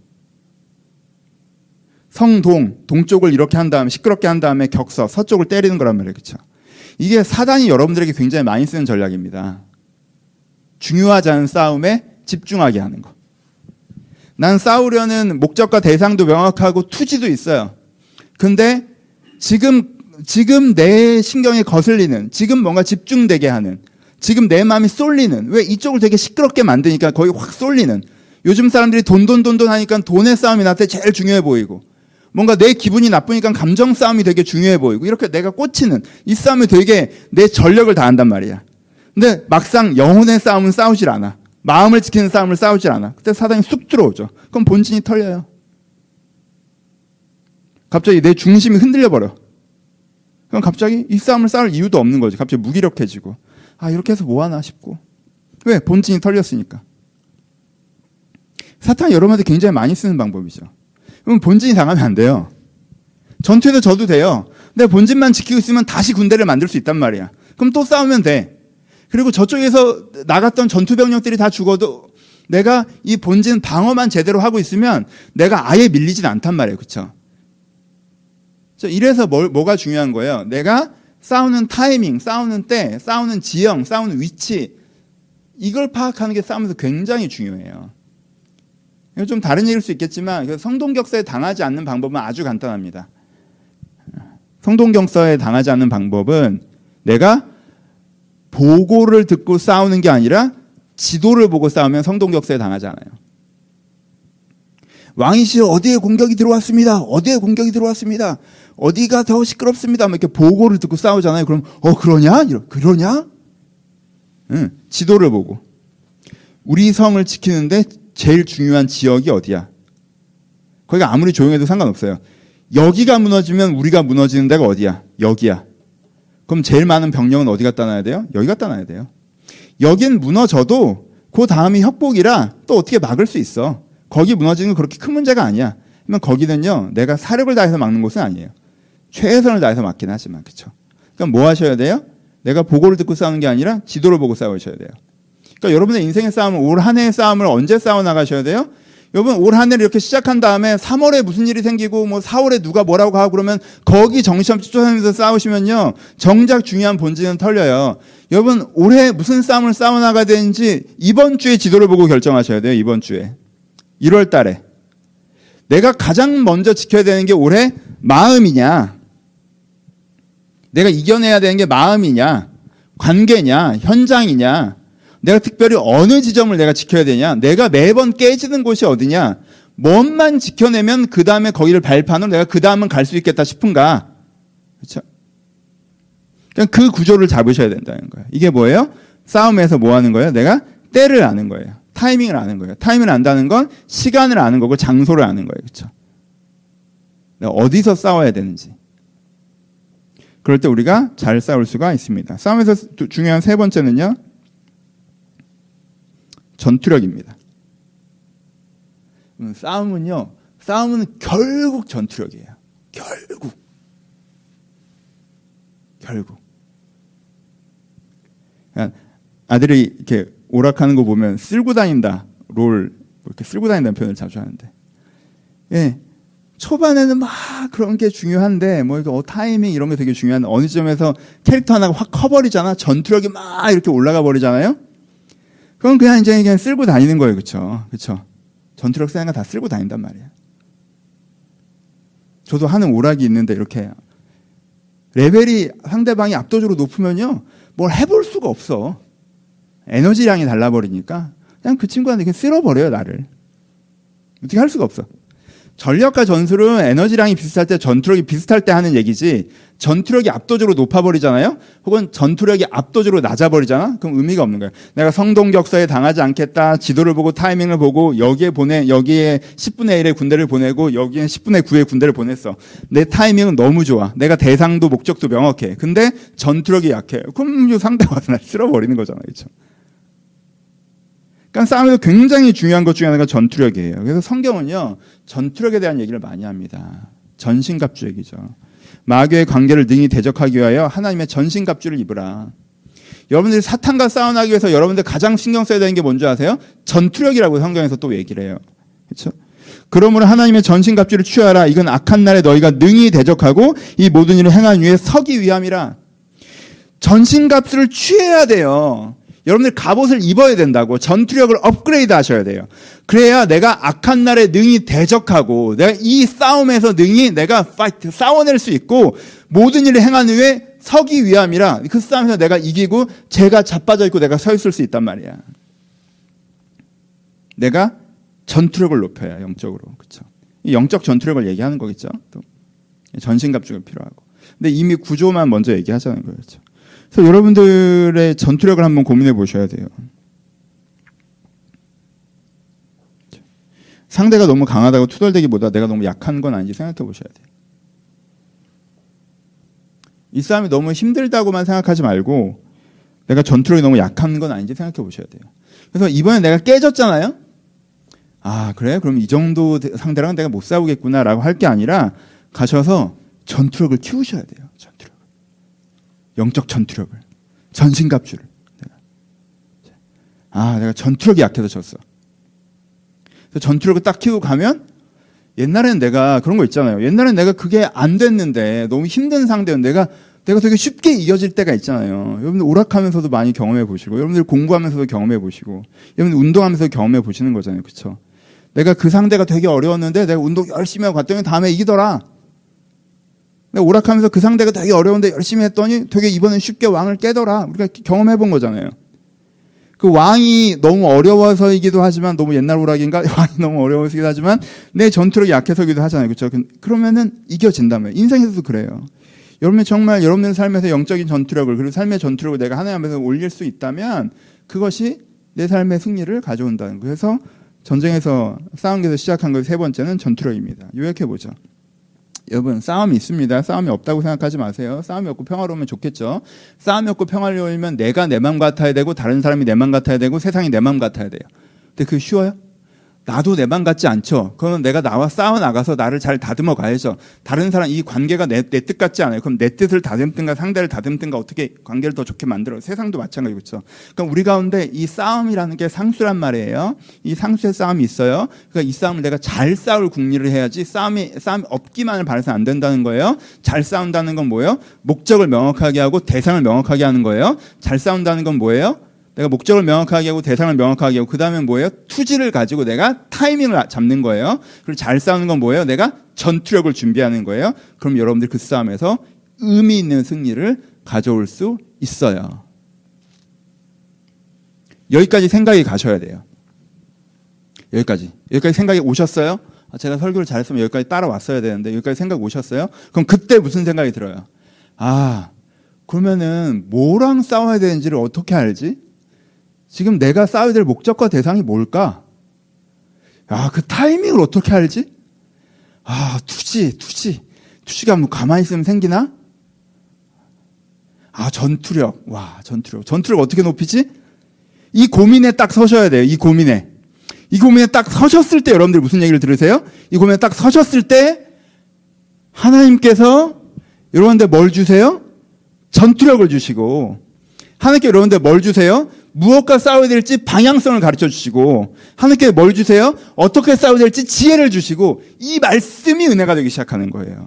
동쪽을 이렇게 한 다음에 시끄럽게 한 다음에 서쪽을 때리는 거란 말이에요. 그렇죠? 이게 사단이 여러분들에게 굉장히 많이 쓰는 전략입니다. 중요하지 않은 싸움에 집중하게 하는 거. 난 싸우려는 목적과 대상도 명확하고 투지도 있어요. 근데 지금 내 신경이 거슬리는, 지금 뭔가 집중되게 하는, 지금 내 마음이 쏠리는, 왜 이쪽을 되게 시끄럽게 만드니까 거기 확 쏠리는, 요즘 사람들이 돈 하니까 돈의 싸움이 나한테 제일 중요해 보이고, 뭔가 내 기분이 나쁘니까 감정 싸움이 되게 중요해 보이고, 이렇게 내가 꽂히는 이 싸움이 되게 내 전력을 다한단 말이야. 근데 막상 영혼의 싸움은 싸우질 않아. 마음을 지키는 싸움을 싸우질 않아. 그때 사단이 쑥 들어오죠. 그럼 본진이 털려요. 갑자기 내 중심이 흔들려버려. 그럼 갑자기 이 싸움을 싸울 이유도 없는 거지. 갑자기 무기력해지고. 이렇게 해서 뭐하나 싶고. 왜? 본진이 털렸으니까. 사탄이 여러분한테 굉장히 많이 쓰는 방법이죠. 그럼 본진이 당하면 안 돼요. 전투에도 져도 돼요. 근데 본진만 지키고 있으면 다시 군대를 만들 수 있단 말이야. 그럼 또 싸우면 돼. 그리고 저쪽에서 나갔던 전투병력들이 다 죽어도 내가 이 본진 방어만 제대로 하고 있으면 내가 아예 밀리진 않단 말이에요. 그렇죠? 이래서 뭐가 중요한 거예요? 내가 싸우는 타이밍, 싸우는 때, 싸우는 지형, 싸우는 위치, 이걸 파악하는 게 싸움에서 굉장히 중요해요. 이건 좀 다른 얘기일 수 있겠지만 성동격사에 당하지 않는 방법은 아주 간단합니다. 성동격사에 당하지 않는 방법은 내가 보고를 듣고 싸우는 게 아니라 지도를 보고 싸우면 성동격사에 당하지 않아요. 왕이시여 어디에 공격이 들어왔습니다. 어디에 공격이 들어왔습니다. 어디가 더 시끄럽습니다. 이렇게 보고를 듣고 싸우잖아요. 그럼 그러냐? 그러냐? 응, 지도를 보고. 우리 성을 지키는데 제일 중요한 지역이 어디야? 거기가 아무리 조용해도 상관없어요. 여기가 무너지면 우리가 무너지는 데가 어디야? 여기야. 그럼 제일 많은 병력은 어디 갖다 놔야 돼요? 여기 갖다 놔야 돼요. 여긴 무너져도 그 다음이 협곡이라 또 어떻게 막을 수 있어. 거기 무너지는 건 그렇게 큰 문제가 아니야. 그러면 거기는요, 내가 사력을 다해서 막는 곳은 아니에요. 최선을 다해서 막긴 하지만, 그쵸? 그럼 뭐 하셔야 돼요? 내가 보고를 듣고 싸우는 게 아니라 지도를 보고 싸우셔야 돼요. 그러니까 여러분의 인생의 싸움은 올 한 해의 싸움을 언제 싸워 나가셔야 돼요? 여러분 올 한 해를 이렇게 시작한 다음에 3월에 무슨 일이 생기고 4월에 누가 뭐라고 하고 그러면 거기 정신없이 쫓아다니면서 싸우시면요, 정작 중요한 본질은 털려요. 여러분 올해 무슨 싸움을 싸워 나가야 되는지 이번 주에 지도를 보고 결정하셔야 돼요. 이번 주에 1월 달에 내가 가장 먼저 지켜야 되는 게 올해 마음이냐, 내가 이겨내야 되는 게 마음이냐, 관계냐, 현장이냐, 내가 특별히 어느 지점을 내가 지켜야 되냐, 내가 매번 깨지는 곳이 어디냐, 뭔만 지켜내면 그 다음에 거기를 발판으로 내가 그 다음은 갈 수 있겠다 싶은가. 그렇죠? 그냥 그 구조를 잡으셔야 된다는 거예요. 이게 뭐예요? 싸움에서 뭐 하는 거예요? 내가 때를 아는 거예요. 타이밍을 아는 거예요. 타이밍을 안다는 건 시간을 아는 거고 장소를 아는 거예요. 그렇죠? 내가 어디서 싸워야 되는지. 그럴 때 우리가 잘 싸울 수가 있습니다. 싸움에서 중요한 세 번째는요, 전투력입니다. 싸움은 결국 전투력이에요. 결국. 그러니까 아들이 이렇게 오락하는 거 보면 쓸고 다닌다, 이렇게 쓸고 다닌다는 표현을 자주 하는데, 예, 초반에는 막 그런 게 중요한데, 타이밍 이런 게 되게 중요한데, 어느 점에서 캐릭터 하나가 확 커버리잖아. 전투력이 막 이렇게 올라가 버리잖아요. 그럼 그냥 이제 쓸고 다니는 거예요. 그쵸? 전투력 쌓인 거 다 쓸고 다닌단 말이에요. 저도 하는 오락이 있는데 이렇게 레벨이 상대방이 압도적으로 높으면요, 뭘 해볼 수가 없어. 에너지량이 달라버리니까 그냥 그 친구한테 그냥 쓸어버려요, 나를. 어떻게 할 수가 없어. 전력과 전술은 에너지량이 비슷할 때, 전투력이 비슷할 때 하는 얘기지, 전투력이 압도적으로 높아버리잖아요? 혹은 전투력이 압도적으로 낮아버리잖아? 그럼 의미가 없는 거예요. 내가 성동격사에 당하지 않겠다, 지도를 보고 타이밍을 보고 여기에 10분의 1의 군대를 보내고 여기에 10분의 9의 군대를 보냈어. 내 타이밍은 너무 좋아. 내가 대상도 목적도 명확해. 근데 전투력이 약해. 그럼 상대가 와서 날 쓸어버리는 거잖아. 그렇죠? 그러니까 싸움에서 굉장히 중요한 것 중에 하나가 전투력이에요. 그래서 성경은요, 전투력에 대한 얘기를 많이 합니다. 전신갑주 얘기죠. 마귀의 관계를 능히 대적하기 위하여 하나님의 전신갑주를 입으라. 여러분들이 사탄과 싸워나기 위해서 여러분들 가장 신경 써야 되는 게 뭔지 아세요? 전투력이라고 성경에서 또 얘기를 해요. 그렇죠? 그러므로 하나님의 전신갑주를 취하라. 이건 악한 날에 너희가 능히 대적하고 이 모든 일을 행한 위에 서기 위함이라. 전신갑주를 취해야 돼요. 여러분들 갑옷을 입어야 된다고. 전투력을 업그레이드 하셔야 돼요. 그래야 내가 악한 날에 능히 대적하고 내가 이 싸움에서 능히 내가 싸워낼 수 있고 모든 일을 행한 후에 서기 위함이라. 그 싸움에서 내가 이기고 제가 자빠져 있고 내가 서 있을 수 있단 말이야. 내가 전투력을 높여야 영적으로. 그렇죠? 영적 전투력을 얘기하는 거겠죠. 또 전신갑주가 필요하고. 근데 이미 구조만 먼저 얘기하자는 거예요. 그렇죠? 그래서 여러분들의 전투력을 한번 고민해 보셔야 돼요. 상대가 너무 강하다고 투덜대기보다 내가 너무 약한 건 아닌지 생각해 보셔야 돼요. 이 싸움이 너무 힘들다고만 생각하지 말고 내가 전투력이 너무 약한 건 아닌지 생각해 보셔야 돼요. 그래서 이번에 내가 깨졌잖아요. 아, 그래? 그럼 이 정도 상대랑 내가 못 싸우겠구나라고 할 게 아니라 가셔서 전투력을 키우셔야 돼요. 전투력을. 영적 전투력을. 전신갑주를. 내가 전투력이 약해서 졌어. 그래서 전투력을 딱 키우고 가면 옛날에는 내가 그런 거 있잖아요. 옛날에는 내가 그게 안 됐는데 너무 힘든 상대였는데 내가 되게 쉽게 이겨질 때가 있잖아요. 여러분들 오락하면서도 많이 경험해 보시고 여러분들 공부하면서도 경험해 보시고 여러분들 운동하면서 경험해 보시는 거잖아요. 그렇죠? 내가 그 상대가 되게 어려웠는데 내가 운동 열심히 하고 갔더니 다음에 이기더라. 내가 오락하면서 그 상대가 되게 어려운데 열심히 했더니 되게 이번엔 쉽게 왕을 깨더라. 우리가 경험해 본 거잖아요. 그 왕이 너무 어려워서이기도 하지만 너무 옛날 오락인가? 왕이 너무 어려워서이기도 하지만 내 전투력이 약해서이기도 하잖아요. 그렇죠? 그러면은 이겨진다면 인생에서도 그래요. 여러분이 정말 여러분의 삶에서 영적인 전투력을 그리고 삶의 전투력을 내가 하나님 앞에서 올릴 수 있다면 그것이 내 삶의 승리를 가져온다는 거예요. 그래서 전쟁에서 싸움에서 시작한 것 세 번째는 전투력입니다. 요약해보죠. 여러분 싸움이 있습니다. 싸움이 없다고 생각하지 마세요. 싸움이 없고 평화로우면 좋겠죠. 싸움이 없고 평화로우면 내가 내 맘 같아야 되고 다른 사람이 내 맘 같아야 되고 세상이 내 맘 같아야 돼요. 근데 그게 쉬워요? 나도 내 맘 같지 않죠. 그러면 내가 나와 싸워 나가서 나를 잘 다듬어 가야죠. 다른 사람 이 관계가 내 뜻 같지 않아요. 그럼 내 뜻을 다듬든가 상대를 다듬든가 어떻게 관계를 더 좋게 만들어요. 세상도 마찬가지고 그렇죠. 그럼 우리 가운데 이 싸움이라는 게 상수란 말이에요. 이 상수의 싸움이 있어요. 그러니까 이 싸움을 내가 잘 싸울 국리를 해야지 싸움이 없기만을 바라서 안 된다는 거예요. 잘 싸운다는 건 뭐예요? 목적을 명확하게 하고 대상을 명확하게 하는 거예요. 잘 싸운다는 건 뭐예요? 내가 목적을 명확하게 하고 대상을 명확하게 하고 그 다음에 뭐예요? 투지를 가지고 내가 타이밍을 잡는 거예요. 그리고 잘 싸우는 건 뭐예요? 내가 전투력을 준비하는 거예요. 그럼 여러분들 그 싸움에서 의미 있는 승리를 가져올 수 있어요. 여기까지 생각이 가셔야 돼요. 여기까지 생각이 오셨어요? 제가 설교를 잘했으면 여기까지 따라왔어야 되는데 여기까지 생각 오셨어요? 그럼 그때 무슨 생각이 들어요? 그러면은 뭐랑 싸워야 되는지를 어떻게 알지? 지금 내가 싸워야 될 목적과 대상이 뭘까? 그 타이밍을 어떻게 알지? 투지가 뭐 가만히 있으면 생기나? 전투력. 전투력 어떻게 높이지? 이 고민에 딱 서셔야 돼요. 이 고민에 딱 서셨을 때 여러분들 무슨 얘기를 들으세요? 이 고민에 딱 서셨을 때 하나님께서 여러분들 뭘 주세요? 전투력을 주시고 하나님께 여러분들 뭘 주세요? 무엇과 싸워야 될지 방향성을 가르쳐 주시고 하나님께 뭘 주세요? 어떻게 싸워야 될지 지혜를 주시고 이 말씀이 은혜가 되기 시작하는 거예요.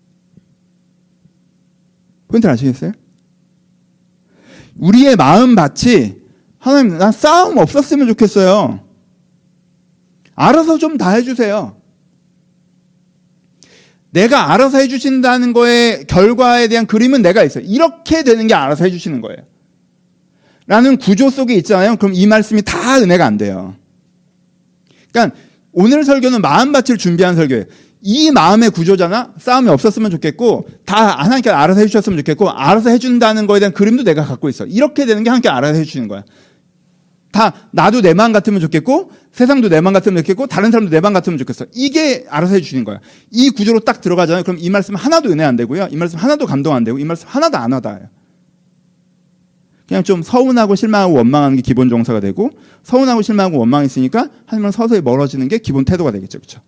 포인트 아시겠어요? 우리의 마음밭이 하나님 난 싸움 없었으면 좋겠어요. 알아서 좀 다 해주세요. 내가 알아서 해주신다는 거에 결과에 대한 그림은 내가 있어요. 이렇게 되는 게 알아서 해주시는 거예요. 라는 구조 속에 있잖아요. 그럼 이 말씀이 다 은혜가 안 돼요. 그러니까 오늘 설교는 마음밭을 준비한 설교예요. 이 마음의 구조잖아. 싸움이 없었으면 좋겠고 다 하나님께 알아서 해주셨으면 좋겠고 알아서 해준다는 거에 대한 그림도 내가 갖고 있어. 이렇게 되는 게 하나님께 알아서 해주시는 거야. 다 나도 내 마음 같으면 좋겠고 세상도 내 마음 같으면 좋겠고 다른 사람도 내 마음 같으면 좋겠어. 이게 알아서 해주시는 거야. 이 구조로 딱 들어가잖아요. 그럼 이 말씀 하나도 은혜 안 되고요. 이 말씀 하나도 감동 안 되고 이 말씀 하나도 안 와닿아요. 그냥 좀 서운하고 실망하고 원망하는 게 기본 정서가 되고, 서운하고 실망하고 원망했으니까 하나님은 서서히 멀어지는 게 기본 태도가 되겠죠. 그렇죠?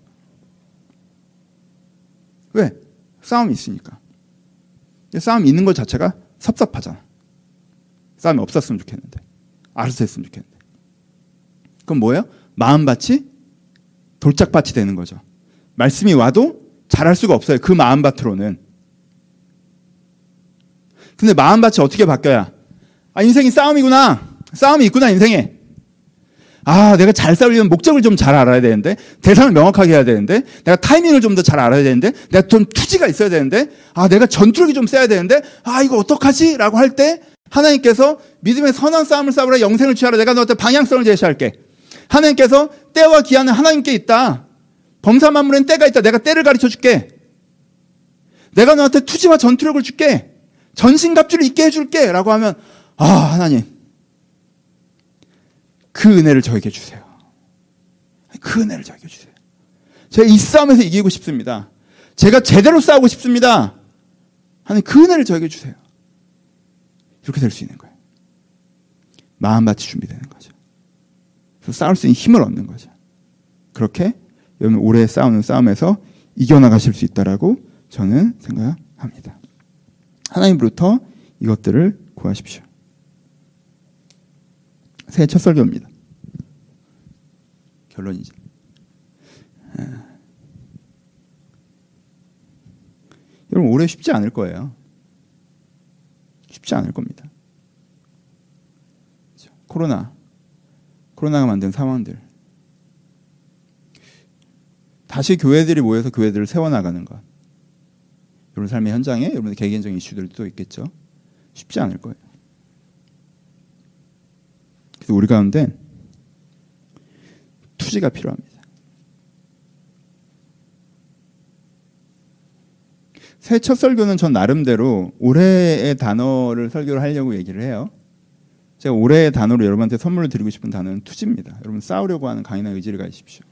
왜? 싸움이 있으니까. 싸움이 있는 것 자체가 섭섭하잖아. 싸움이 없었으면 좋겠는데, 알아서 했으면 좋겠는데. 그럼 뭐예요? 마음밭이 돌짝밭이 되는 거죠. 말씀이 와도 잘할 수가 없어요. 그 마음밭으로는. 근데 마음밭이 어떻게 바뀌어야? 인생이 싸움이구나. 싸움이 있구나, 인생에. 내가 잘 싸우려면 목적을 좀 잘 알아야 되는데, 대상을 명확하게 해야 되는데, 내가 타이밍을 좀 더 잘 알아야 되는데, 내가 좀 투지가 있어야 되는데, 내가 전투력이 좀 세야 되는데, 이거 어떡하지? 라고 할 때, 하나님께서 믿음의 선한 싸움을 싸우라, 영생을 취하라. 내가 너한테 방향성을 제시할게. 하나님께서 때와 기한은 하나님께 있다. 범사만물엔 때가 있다. 내가 때를 가르쳐 줄게. 내가 너한테 투지와 전투력을 줄게. 전신갑주를 입게 해줄게. 라고 하면, 하나님, 그 은혜를 저에게 주세요. 그 은혜를 저에게 주세요. 제가 이 싸움에서 이기고 싶습니다. 제가 제대로 싸우고 싶습니다. 하나님, 그 은혜를 저에게 주세요. 이렇게 될 수 있는 거예요. 마음밭이 준비되는 거죠. 그래서 싸울 수 있는 힘을 얻는 거죠. 그렇게 여러분 오래 싸우는 싸움에서 이겨나가실 수 있다라고 저는 생각합니다. 하나님으로부터 이것들을 구하십시오. 새해 첫 설교입니다. 결론이죠. 여러분 올해 쉽지 않을 거예요. 쉽지 않을 겁니다. 코로나가 만든 상황들. 다시 교회들이 모여서 교회들을 세워나가는 것. 여러분 삶의 현장에 여러분의 개개인적인 이슈들도 있겠죠. 쉽지 않을 거예요. 그래서 우리 가운데 투지가 필요합니다. 새해 첫 설교는 전 나름대로 올해의 단어를 설교를 하려고 얘기를 해요. 제가 올해의 단어로 여러분한테 선물을 드리고 싶은 단어는 투지입니다. 여러분 싸우려고 하는 강인한 의지를 가지십시오.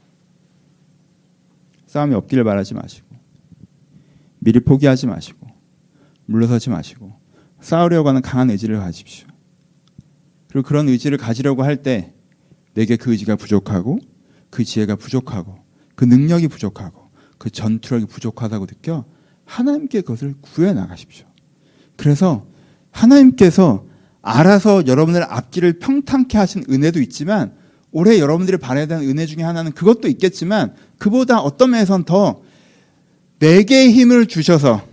싸움이 없기를 바라지 마시고 미리 포기하지 마시고 물러서지 마시고 싸우려고 하는 강한 의지를 가지십시오. 그리고 그런 의지를 가지려고 할 때 내게 그 의지가 부족하고 그 지혜가 부족하고 그 능력이 부족하고 그 전투력이 부족하다고 느껴 하나님께 그것을 구해 나가십시오. 그래서 하나님께서 알아서 여러분의 앞길을 평탄케 하신 은혜도 있지만 올해 여러분들이 받아야 되는 은혜 중에 하나는 그것도 있겠지만 그보다 어떤 면에선 더 내게 힘을 주셔서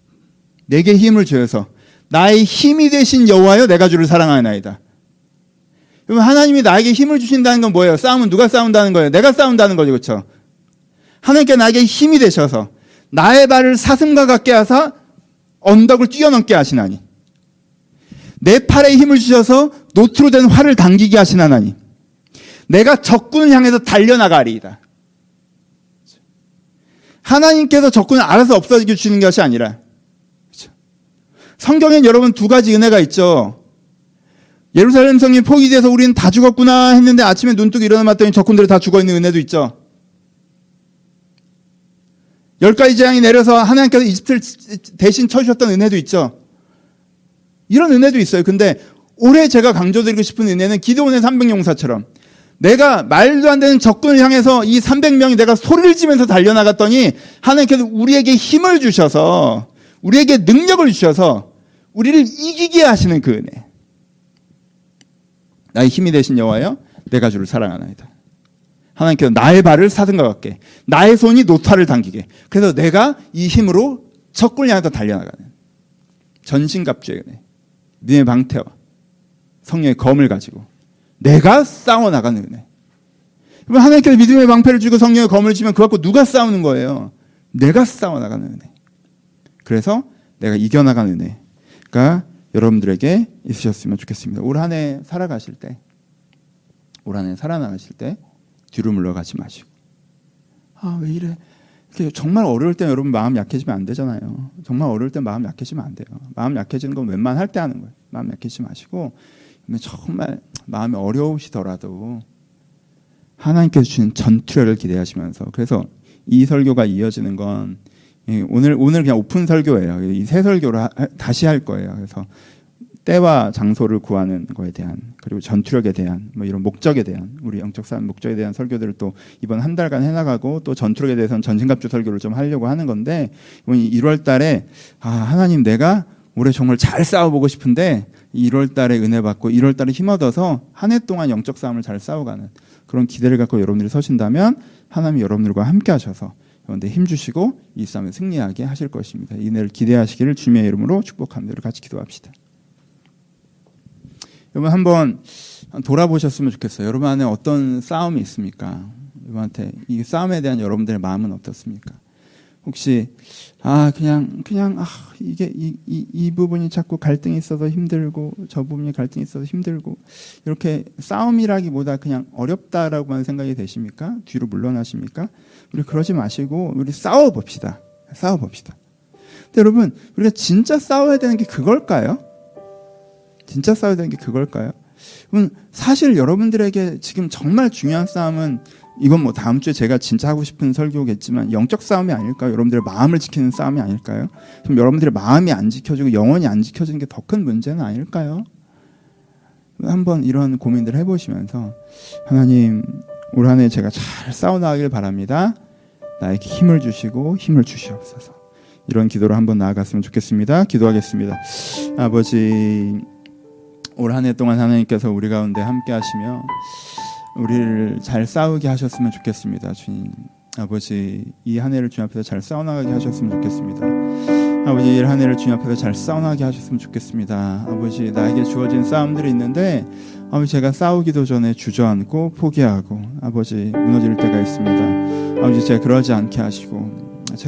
나의 힘이 되신 여호와여 내가 주를 사랑하나이다. 그러면 하나님이 나에게 힘을 주신다는 건 뭐예요? 싸움은 누가 싸운다는 거예요? 내가 싸운다는 거죠. 그렇죠? 하나님께 나에게 힘이 되셔서 나의 발을 사슴과 같게 하사 언덕을 뛰어넘게 하시나니 내 팔에 힘을 주셔서 노트로 된 활을 당기게 하신 하나님 내가 적군을 향해서 달려나가리이다. 하나님께서 적군을 알아서 없어지게 주시는 것이 아니라 성경엔 여러분 두 가지 은혜가 있죠. 예루살렘 성이 포기돼서 우리는 다 죽었구나 했는데 아침에 눈뜨고 일어나봤더니 적군들이 다 죽어있는 은혜도 있죠. 10가지 재앙이 내려서 하나님께서 이집트를 대신 쳐주셨던 은혜도 있죠. 이런 은혜도 있어요. 근데 올해 제가 강조드리고 싶은 은혜는 기드온의 300용사처럼 내가 말도 안 되는 적군을 향해서 이 300명이 내가 소리를 지면서 달려나갔더니 하나님께서 우리에게 힘을 주셔서 우리에게 능력을 주셔서 우리를 이기게 하시는 그 은혜. 나의 힘이 되신 여호와여 내가 주를 사랑하나이다. 하나님께서 나의 발을 사슴과 같게 나의 손이 노타를 당기게 그래서 내가 이 힘으로 적군을 향해서 달려나가는 전신갑주의 은혜. 믿음의 방패와 성령의 검을 가지고 내가 싸워나가는 은혜. 하나님께서 믿음의 방패를 주고 성령의 검을 주면 그거 갖고 누가 싸우는 거예요? 내가 싸워나가는 은혜. 그래서 내가 이겨나가는 은혜가 여러분들에게 있으셨으면 좋겠습니다. 올 한 해 살아가실 때 뒤로 물러가지 마시고 왜 이래? 정말 어려울 때 여러분 마음 약해지면 안 되잖아요. 정말 어려울 때 마음 약해지면 안 돼요. 마음 약해지는 건 웬만할 때 하는 거예요. 마음 약해지지 마시고 정말 마음이 어려우시더라도 하나님께서 주신 전투력을 기대하시면서 그래서 이 설교가 이어지는 건 오늘 그냥 오픈 설교예요. 이 새 설교를 다시 할 거예요. 그래서 때와 장소를 구하는 거에 대한, 그리고 전투력에 대한, 뭐 이런 목적에 대한, 우리 영적 삶 목적에 대한 설교들을 또 이번 한 달간 해나가고, 또 전투력에 대해서는 전신갑주 설교를 좀 하려고 하는 건데, 이번 1월 달에 하나님, 내가 올해 정말 잘 싸워보고 싶은데 1월 달에 은혜 받고 1월 달에 힘 얻어서 한 해 동안 영적 싸움을 잘 싸워가는 그런 기대를 갖고 여러분들이 서신다면 하나님이 여러분들과 함께 하셔서 여러분들 힘 주시고 이 싸움을 승리하게 하실 것입니다. 이 은혜를 기대하시기를 주님의 이름으로 축복합니다. 같이 기도합시다. 여러분 한번 돌아보셨으면 좋겠어요. 여러분 안에 어떤 싸움이 있습니까? 여러분한테 이 싸움에 대한 여러분들의 마음은 어떻습니까? 혹시 이게 이 부분이 자꾸 갈등이 있어서 힘들고 저 부분이 갈등이 있어서 힘들고 이렇게 싸움이라기보다 그냥 어렵다라고만 생각이 되십니까? 뒤로 물러나십니까? 우리 그러지 마시고 우리 싸워봅시다. 근데 여러분 우리가 진짜 싸워야 되는 게 그걸까요? 진짜 싸워야 되는 게 그걸까요? 사실 여러분들에게 지금 정말 중요한 싸움은, 이건 뭐 다음 주에 제가 진짜 하고 싶은 설교겠지만 영적 싸움이 아닐까요? 여러분들의 마음을 지키는 싸움이 아닐까요? 그럼 여러분들의 마음이 안 지켜지고 영혼이 안 지켜지는 게 더 큰 문제는 아닐까요? 한번 이런 고민들을 해보시면서 하나님, 올 한 해 제가 잘 싸워나가길 바랍니다. 나에게 힘을 주시고 힘을 주시옵소서. 이런 기도로 한번 나아갔으면 좋겠습니다. 기도하겠습니다. 아버지, 올 한 해 동안 하나님께서 우리 가운데 함께 하시며 우리를 잘 싸우게 하셨으면 좋겠습니다. 주님, 아버지, 이 한 해를 주님 앞에서 잘 싸워나가게 하셨으면 좋겠습니다. 아버지, 이 한 해를 주님 앞에서 잘 싸워나가게 하셨으면 좋겠습니다. 아버지, 나에게 주어진 싸움들이 있는데 아버지, 제가 싸우기도 전에 주저앉고 포기하고 아버지 무너질 때가 있습니다. 아버지, 제가 그러지 않게 하시고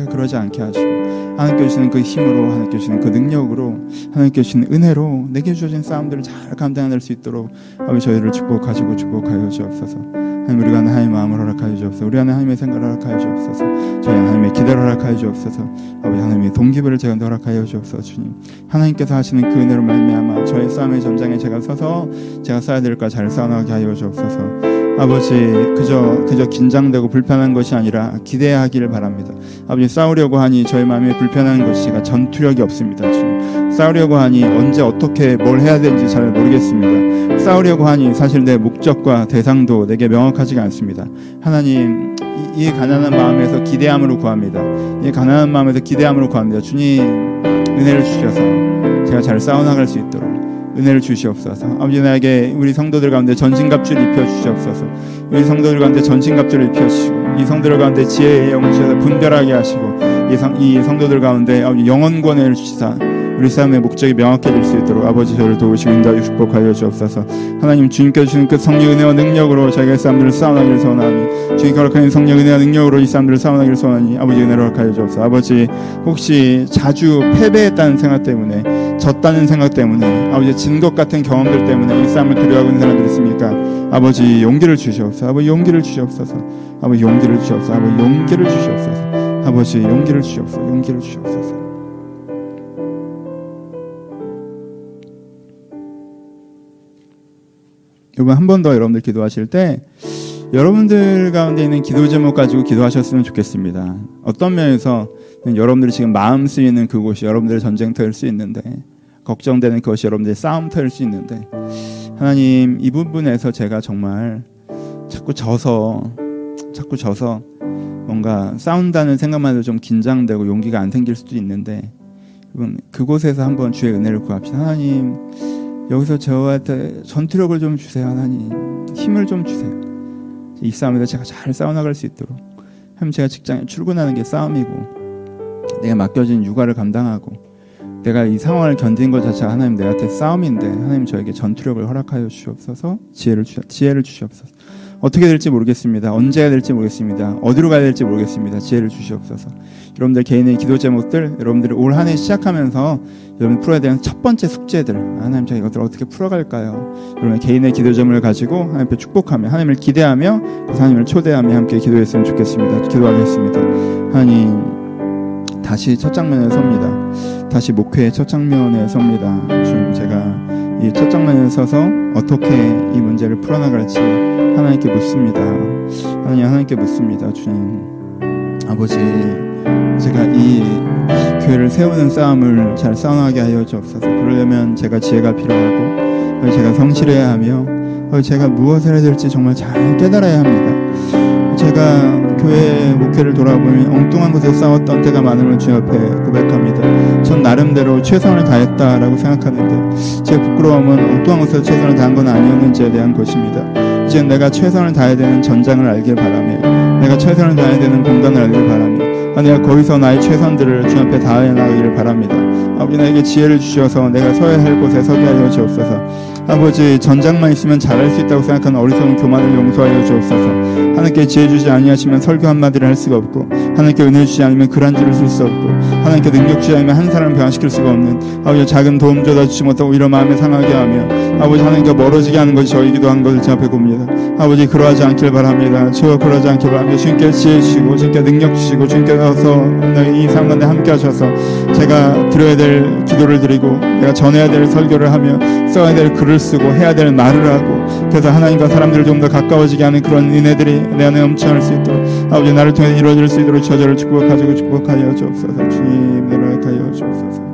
하나님께 주시는 그 힘으로, 하나님께 주시는 그 능력으로, 하나님께 주시는 은혜로 내게 주어진 싸움들을 잘 감당할 수 있도록 아버지 저희를 축복하시고 축복하여 주옵소서. 하나님, 우리가 하나님의 마음을 허락하여 주옵소서. 우리 안에 하나님의 생각을 허락하여 주옵소서. 저희 하나님의 기대를 허락하여 주옵소서. 아버지, 하나님의 동기부여를 제가 허락하여 주옵소서. 주님, 하나님께서 하시는 그 은혜로 말미암아 저의 싸움의 전장에 제가 서서 제가 싸워야 될 거 잘 싸워나가게 하여 주옵소서. 아버지, 그저 긴장되고 불편한 것이 아니라 기대하기를 바랍니다. 아버지, 싸우려고 하니 저의 마음에 불편한 것이 전투력이 없습니다. 주님, 싸우려고 하니 언제 어떻게 뭘 해야 되는지 잘 모르겠습니다. 싸우려고 하니 사실 내 목적과 대상도 내게 명확하지가 않습니다. 하나님, 이 가난한 마음에서 기대함으로 구합니다. 이 가난한 마음에서 기대함으로 구합니다. 주님, 은혜를 주셔서 제가 잘 싸워나갈 수 있도록 은혜를 주시옵소서. 아버지, 나에게 우리 성도들 가운데 전신갑주를 입혀주시옵소서. 우리 성도들 가운데 전신갑주를 입혀주시고 이 성도들 가운데 지혜의 영을 주셔서 분별하게 하시고 이 성도들 가운데 아버지 영혼권을 주시사 우리 삶의 목적이 명확해질 수 있도록 아버지 저를 도우시고 인도하여 축복하여 주옵소서. 하나님, 주님께서 주시는 그 성령 은혜와 능력으로 저희가 이 사람들을 싸워나기를 소원하니, 주님께 허락하는 성령 은혜와 능력으로 이 사람들을 싸워나기를 소원하니 아버지 은혜를 허락하여 주옵소서. 아버지, 혹시 자주 패배했다는 생각 때문에, 졌다는 생각 때문에, 아버지 진 것 같은 경험들 때문에 이 싸움을 두려워하고 있는 사람들이 있습니까? 아버지, 용기를 주시옵소서. 아버지, 용기를 주시옵소서. 아버지, 용기를 주시옵소서. 아버지, 용기를 주시옵소서. 아버지, 용기를 주시옵소서. 용기를 주시옵소서. 여러분, 한 번 더 여러분들 기도하실 때 여러분들 가운데 있는 기도 제목 가지고 기도하셨으면 좋겠습니다. 어떤 면에서 여러분들이 지금 마음 쓰이는 그곳이 여러분들의 전쟁터일 수 있는데, 걱정되는 그것이 여러분들의 싸움터일 수 있는데, 하나님, 이 부분에서 제가 정말 자꾸 져서 뭔가 싸운다는 생각만 해도 좀 긴장되고 용기가 안 생길 수도 있는데, 여러분, 그곳에서 한번 주의 은혜를 구합시다. 하나님, 여기서 저한테 전투력을 좀 주세요. 하나님, 힘을 좀 주세요. 이 싸움에서 제가 잘 싸워나갈 수 있도록. 하나님, 제가 직장에 출근하는 게 싸움이고, 내가 맡겨진 육아를 감당하고, 내가 이 상황을 견디는 것 자체가 하나님 내한테 싸움인데, 하나님 저에게 전투력을 허락하여 주시옵소서. 지혜를 주시옵소서. 어떻게 될지 모르겠습니다. 언제가 될지 모르겠습니다. 어디로 가야 될지 모르겠습니다. 지혜를 주시옵소서. 여러분들 개인의 기도 제목들, 여러분들이 올 한 해 시작하면서 여러분 풀어야 되는 첫 번째 숙제들, 하나님, 제가 이것들을 어떻게 풀어갈까요? 여러분 개인의 기도 제목을 가지고 하나님 앞에 축복하며, 하나님을 기대하며, 하나님을 초대하며 함께 기도했으면 좋겠습니다. 기도하겠습니다. 하나님, 다시 첫 장면에 섭니다. 다시 목회의 첫 장면에 섭니다. 주님, 제가 이 첫 장면에 서서 어떻게 이 문제를 풀어나갈지 하나님께 묻습니다. 하나님께 묻습니다. 주님, 아버지, 제가 이 교회를 세우는 싸움을 잘 싸워나가게 하여 주옵소서. 그러려면 제가 지혜가 필요하고 제가 성실해야 하며 제가 무엇을 해야 될지 정말 잘 깨달아야 합니다. 제가 교회 목회를 돌아보면 엉뚱한 곳에 싸웠던 때가 많음을 주 앞에 고백합니다. 전 나름대로 최선을 다했다라고 생각하는데 제 부끄러움은 엉뚱한 곳에서 최선을 다한 건 아니었는지에 대한 것입니다. 이제 내가 최선을 다해야 되는 전장을 알길 바라며 내가 최선을 다해야 되는 공간을 알길 바라며 내가 거기서 나의 최선들을 주 앞에 다해 나가기를 바랍니다. 아버지, 나에게 지혜를 주셔서 내가 서야 할 곳에 서게 하여 주옵소서. 아버지, 전장만 있으면 잘할 수 있다고 생각하는 어리석은 교만을 용서하여 주옵소서. 하나님께 지혜 주지 아니하시면 설교 한마디를 할 수가 없고, 하나님께 은혜 주지 않으면 글 한 줄을 쓸 수 없고, 하나님께 능력 주지 않으면 한 사람을 변화시킬 수가 없는 아버지, 작은 도움 줘다 주지 못하고 오히려 마음에 상하게 하며 아버지, 하나님과 멀어지게 하는 것이 저희기도 한 것을 제 앞에 봅니다. 아버지, 그러하지 않길 바랍니다. 주여, 그러하지 않길 바랍니다. 주님께 지혜 주시고 주님께 능력 주시고 주님께서 이 삶 가운데 함께 하셔서 제가 드려야 될 기도를 드리고 내가 전해야 될 설교를 하며 써야 될 글을 쓰고 해야 될 말을 하고, 그래서 하나님과 사람들을 좀 더 가까워지게 하는 그런 은혜들이 내 안에 넘쳐날 수 있도록 아버지, 나를 통해 이루어질 수 있도록 저절을 축복하여 주옵소서. 주님, 내려가여 주옵소서.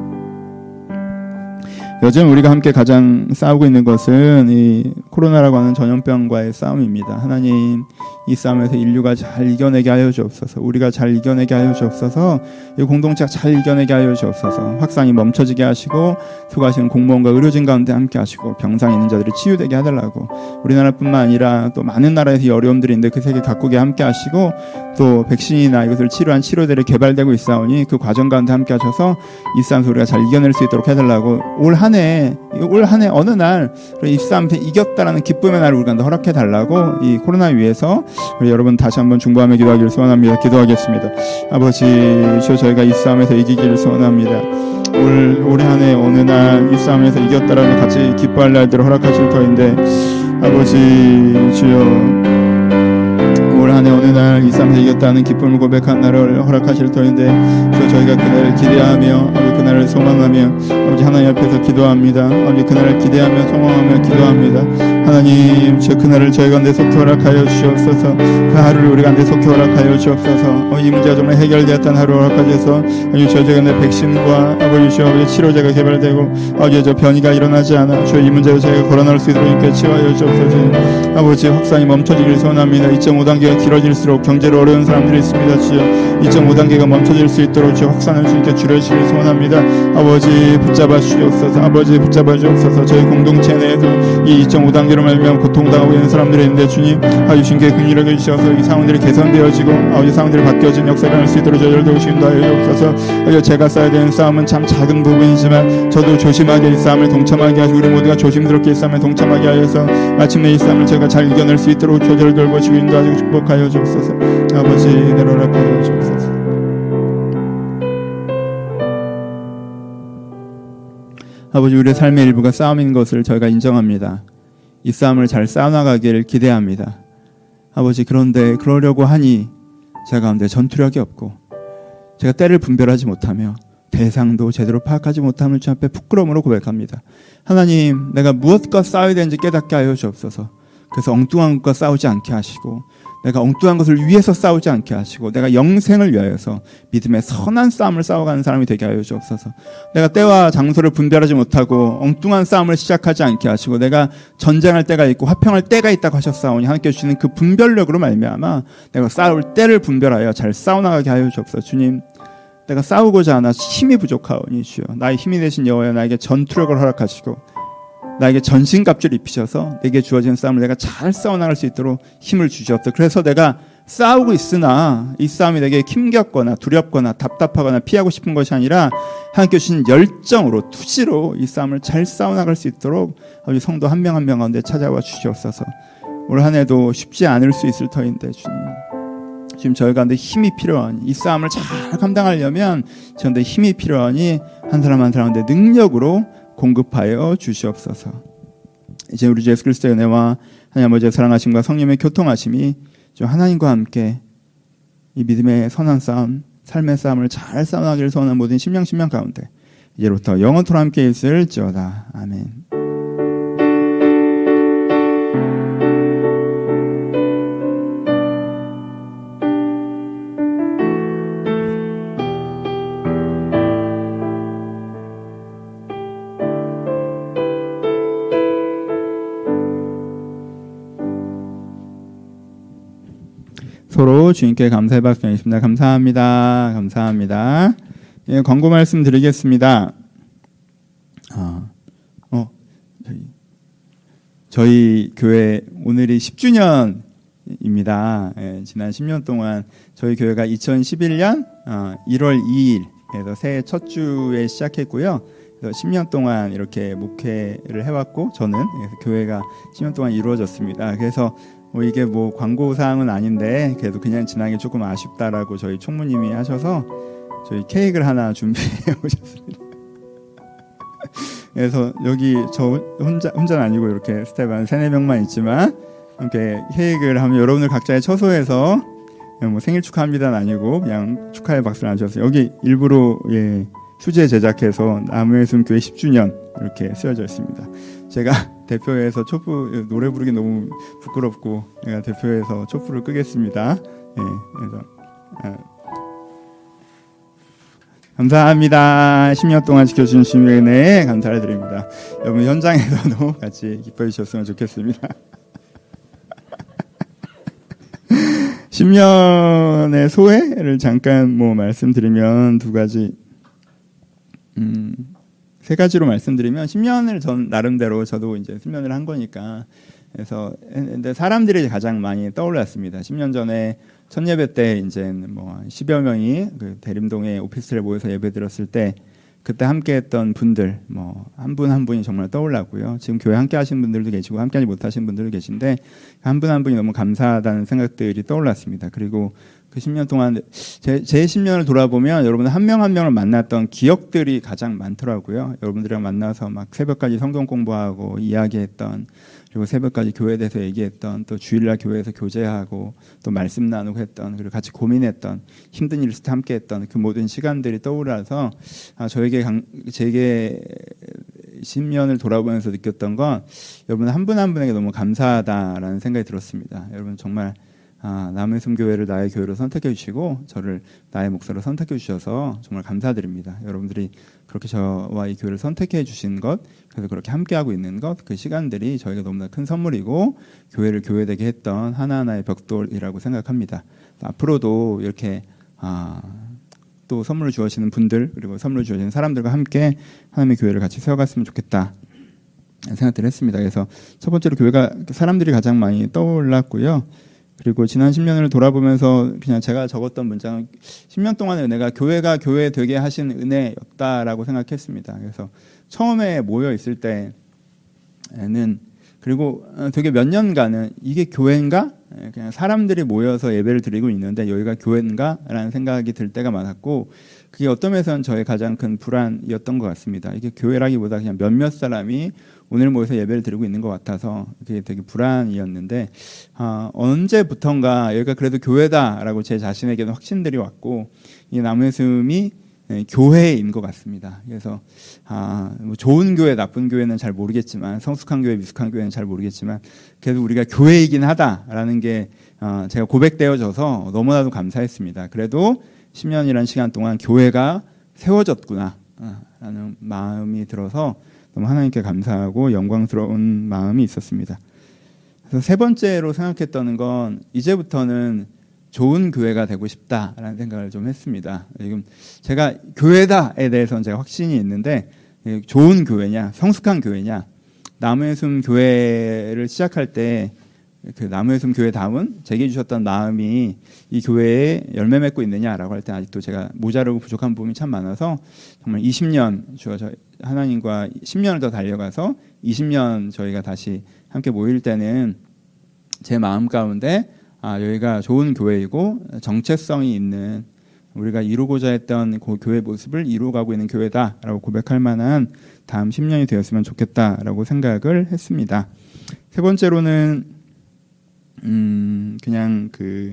요즘 우리가 함께 가장 싸우고 있는 것은 이 코로나라고 하는 전염병과의 싸움입니다. 하나님, 이 싸움에서 인류가 잘 이겨내게 하여 주옵소서. 우리가 잘 이겨내게 하여 주옵소서. 이 공동체가 잘 이겨내게 하여 주옵소서. 확산이 멈춰지게 하시고 수고하시는 공무원과 의료진 가운데 함께 하시고 병상에 있는 자들이 치유되게 해달라고, 우리나라뿐만 아니라 또 많은 나라에서 이 어려움들이 있는데 그 세계 각국에 함께 하시고 또 백신이나 이것을 치료한 치료들이 개발되고 있사오니 그 과정 가운데 함께 하셔서 이 싸움에서 우리가 잘 이겨낼 수 있도록 해달라고, 올 한 해 어느 날 이 싸움에 이겼다라는 기쁨의 날을 우리가 허락해 달라고 이 코로나 위해서 우리 여러분 다시 한번 중보하며 기도하기를 소원합니다. 기도하겠습니다. 아버지, 주여, 저희가 이 싸움에서 이기기를 소원합니다. 올 한 해 어느 날 이 싸움에서 이겼다라고 같이 기뻐할 날들을 허락하실 터인데 아버지, 주여, 올 한 해 어느 날 이 싸움에서 이겼다는 기쁨을 고백한 날을 허락하실 터인데 주여, 저희가 그날을 기대하며 그날을 소망하며 아버지 하나님 앞에서 기도합니다. 아버지, 그날을 기대하며 소망하며 기도합니다. 하나님, 주여, 그날을 저희 가운데 속히 허락하여 주옵소서. 그 하루를 우리 가운데 속히 허락하여 주옵소서. 이 문제가 정말 해결되었다는 하루를 허락하셔서 아버지, 저희 가운데 백신과 아버지, 주여, 치료제가 개발되고 아버지, 저 변이가 일어나지 않아 주여, 이 문제를 저희가 걸어나올 수 있도록 이렇게 치유하여 주옵소서. 아버지, 확산이 멈춰지기를 소원합니다. 2.5단계가 길어질수록 경제로 어려운 사람들이 있습니다. 주여, 2.5단계가 멈춰질 수 있도록 주여, 확산을 주님께 줄여주시길 소원합니다. 아버지, 붙잡아 주옵소서. 아버지, 붙잡아 주옵소서. 저희 공동체 내에도 이 2.5단계로 말미암아 고통당하고 있는 사람들이 있는데 주님, 아버지, 주님께 긍휼히 여겨주셔서 이 상황들이 개선되어지고 아버지, 상황들이 바뀌어진 역사를 할 수 있도록 저희를 도우시기도 하여 주옵소서. 아버지, 제가 싸야 되는 싸움은 참 작은 부분이지만 저도 조심하게 이 싸움을 동참하게 하시고 우리 모두가 조심스럽게 이 싸움에 동참하게 하여서 마침내 이 싸움을 제가 잘 이겨낼 수 있도록 저희를 돌보시고 인도하시고 축복하여 주옵소서. 아버지, 내려라하여 주옵소서. 아버지, 우리의 삶의 일부가 싸움인 것을 저희가 인정합니다. 이 싸움을 잘 싸워나가기를 기대합니다. 아버지, 그런데 그러려고 하니 제가 가운데 전투력이 없고 제가 때를 분별하지 못하며 대상도 제대로 파악하지 못함을 주 앞에 부끄러움으로 고백합니다. 하나님, 내가 무엇과 싸워야 되는지 깨닫게 하여 주옵소서. 그래서 엉뚱한 것과 싸우지 않게 하시고 내가 엉뚱한 것을 위해서 싸우지 않게 하시고 내가 영생을 위하여서 믿음의 선한 싸움을 싸워가는 사람이 되게 하여 주옵소서. 내가 때와 장소를 분별하지 못하고 엉뚱한 싸움을 시작하지 않게 하시고 내가 전쟁할 때가 있고 화평할 때가 있다고 하셨사오니 하나님께 주시는 그 분별력으로 말미암아 내가 싸울 때를 분별하여 잘 싸워나가게 하여 주옵소서. 주님, 내가 싸우고자 하나 힘이 부족하오니 주여, 나의 힘이 되신 여호와여, 나에게 전투력을 허락하시고 나에게 전신갑주를 입히셔서 내게 주어진 싸움을 내가 잘 싸워나갈 수 있도록 힘을 주셨어. 그래서 내가 싸우고 있으나 이 싸움이 내게 힘겹거나 두렵거나 답답하거나 피하고 싶은 것이 아니라 하나님께 주신 열정으로 투지로 이 싸움을 잘 싸워나갈 수 있도록 아버지, 성도 한 명 한 명 가운데 찾아와 주시옵소서. 올 한 해도 쉽지 않을 수 있을 터인데 주님, 지금 저희 가운데 힘이 필요하니 이 싸움을 잘 감당하려면 저한테 힘이 필요하니 한 사람 한 사람한테 능력으로 공급하여 주시옵소서. 이제 우리 주 예수 그리스도의 은혜와 하나님 아버지의 사랑하심과 성령의 교통하심이 좀 하나님과 함께 이 믿음의 선한 싸움, 삶의 싸움을 잘 싸워나가기를 소원하는 모든 심령 가운데 이제부터 영원토록 함께 있을지어다. 아멘. 서로 주님께 감사의 박수 드리겠습니다. 감사합니다. 감사합니다. 예, 광고 말씀 드리겠습니다. 저희 교회 오늘이 10주년입니다. 예, 지난 10년 동안 저희 교회가 2011년 1월 2일에서 새해 첫 주에 시작했고요. 그래서 10년 동안 이렇게 목회를 해왔고 저는 교회가 10년 동안 이루어졌습니다. 그래서 이게 뭐 광고 사항은 아닌데 그래도 그냥 지나기 조금 아쉽다라고 저희 총무님이 하셔서 저희 케이크를 하나 준비해 오셨습니다. 그래서 여기 저 혼자는 아니고 이렇게 스텝 한 3-4명만 있지만 이렇게 케이크를 하면 여러분들 각자의 처소에서 뭐 생일 축하합니다는 아니고 그냥 축하의 박수를 안 주셨어요. 여기 일부러 휴지 제작해서 나무의 숲 교회 10주년 이렇게 쓰여져 있습니다. 제가 대표에서 촛불 노래 부르기 너무 부끄럽고 제가 대표에서 촛불을 끄겠습니다. 그래서 감사합니다. 10년 동안 지켜주신 주님의 은혜에 감사를 드립니다. 여러분 현장에서도 같이 기뻐해 주셨으면 좋겠습니다. 10년의 소회를 잠깐 말씀드리면 두 가지, 세 가지로 말씀드리면 10년을 전 나름대로 저도 이제 10년을 한 거니까 그래서 근데 사람들이 가장 많이 떠올랐습니다. 10년 전에 첫 예배 때 이제 10여 명이 그 대림동에 오피스텔에 모여서 예배 드렸을 때 그때 함께했던 분들 한 분 한 분이 정말 떠올랐고요. 지금 교회 함께 하신 분들도 계시고 함께하지 못하신 분들도 계신데 한 분 한 분이 너무 감사하다는 생각들이 떠올랐습니다. 그리고 그 10년 동안 제 10년을 돌아보면 여러분 한 명 한 명을 만났던 기억들이 가장 많더라고요. 여러분들이랑 만나서 막 새벽까지 성경 공부하고 이야기했던, 그리고 새벽까지 교회에 대해서 얘기했던, 또 주일날 교회에서 교제하고 또 말씀 나누고 했던, 그리고 같이 고민했던, 힘든 일 있을 때 함께했던 그 모든 시간들이 떠올라서 제게 10년을 돌아보면서 느꼈던 건 여러분 한 분 한 분에게 너무 감사하다라는 생각이 들었습니다. 여러분 정말 남의 숨교회를 나의 교회로 선택해 주시고 저를 나의 목사로 선택해 주셔서 정말 감사드립니다. 여러분들이 그렇게 저와 이 교회를 선택해 주신 것, 그래서 그렇게 함께하고 있는 것, 그 시간들이 저에게 너무나 큰 선물이고 교회를 교회되게 했던 하나하나의 벽돌이라고 생각합니다. 앞으로도 이렇게 또 선물을 주시는 분들, 그리고 선물을 주시는 사람들과 함께 하나님의 교회를 같이 세워갔으면 좋겠다 생각들을 했습니다. 그래서 첫 번째로 교회가 사람들이 가장 많이 떠올랐고요. 그리고 지난 10년을 돌아보면서 그냥 제가 적었던 문장은 10년 동안의 은혜가 교회가 교회 되게 하신 은혜였다라고 생각했습니다. 그래서 처음에 모여 있을 때는, 그리고 되게 몇 년간은 이게 교회인가? 그냥 사람들이 모여서 예배를 드리고 있는데 여기가 교회인가? 라는 생각이 들 때가 많았고, 그게 어떤 면에서는 저의 가장 큰 불안이었던 것 같습니다. 이게 교회라기보다 그냥 몇몇 사람이 오늘 모여서 예배를 드리고 있는 것 같아서 그게 되게 불안이었는데, 언제부턴가 여기가 그래도 교회다라고 제 자신에게는 확신들이 왔고, 이 나무의 숨이 교회인 것 같습니다. 그래서 뭐 좋은 교회, 나쁜 교회는 잘 모르겠지만, 성숙한 교회, 미숙한 교회는 잘 모르겠지만, 그래도 우리가 교회이긴 하다라는 게 제가 고백되어져서 너무나도 감사했습니다. 그래도 10년이라는 시간 동안 교회가 세워졌구나 라는 마음이 들어서 너무 하나님께 감사하고 영광스러운 마음이 있었습니다. 그래서 세 번째로 생각했던 건 이제부터는 좋은 교회가 되고 싶다라는 생각을 좀 했습니다. 지금 제가 교회다에 대해서는 제가 확신이 있는데, 좋은 교회냐, 성숙한 교회냐, 나무의 숨 교회를 시작할 때 그 나무의 숨 교회다운 제게 주셨던 마음이 이 교회에 열매 맺고 있느냐라고 할 때 아직도 제가 모자르고 부족한 부분이 참 많아서, 정말 20년 하나님과 10년을 더 달려가서 20년 저희가 다시 함께 모일 때는 제 마음 가운데 여기가 좋은 교회이고 정체성이 있는, 우리가 이루고자 했던 그 교회 모습을 이루어가고 있는 교회다라고 고백할 만한 다음 10년이 되었으면 좋겠다라고 생각을 했습니다. 세 번째로는 그냥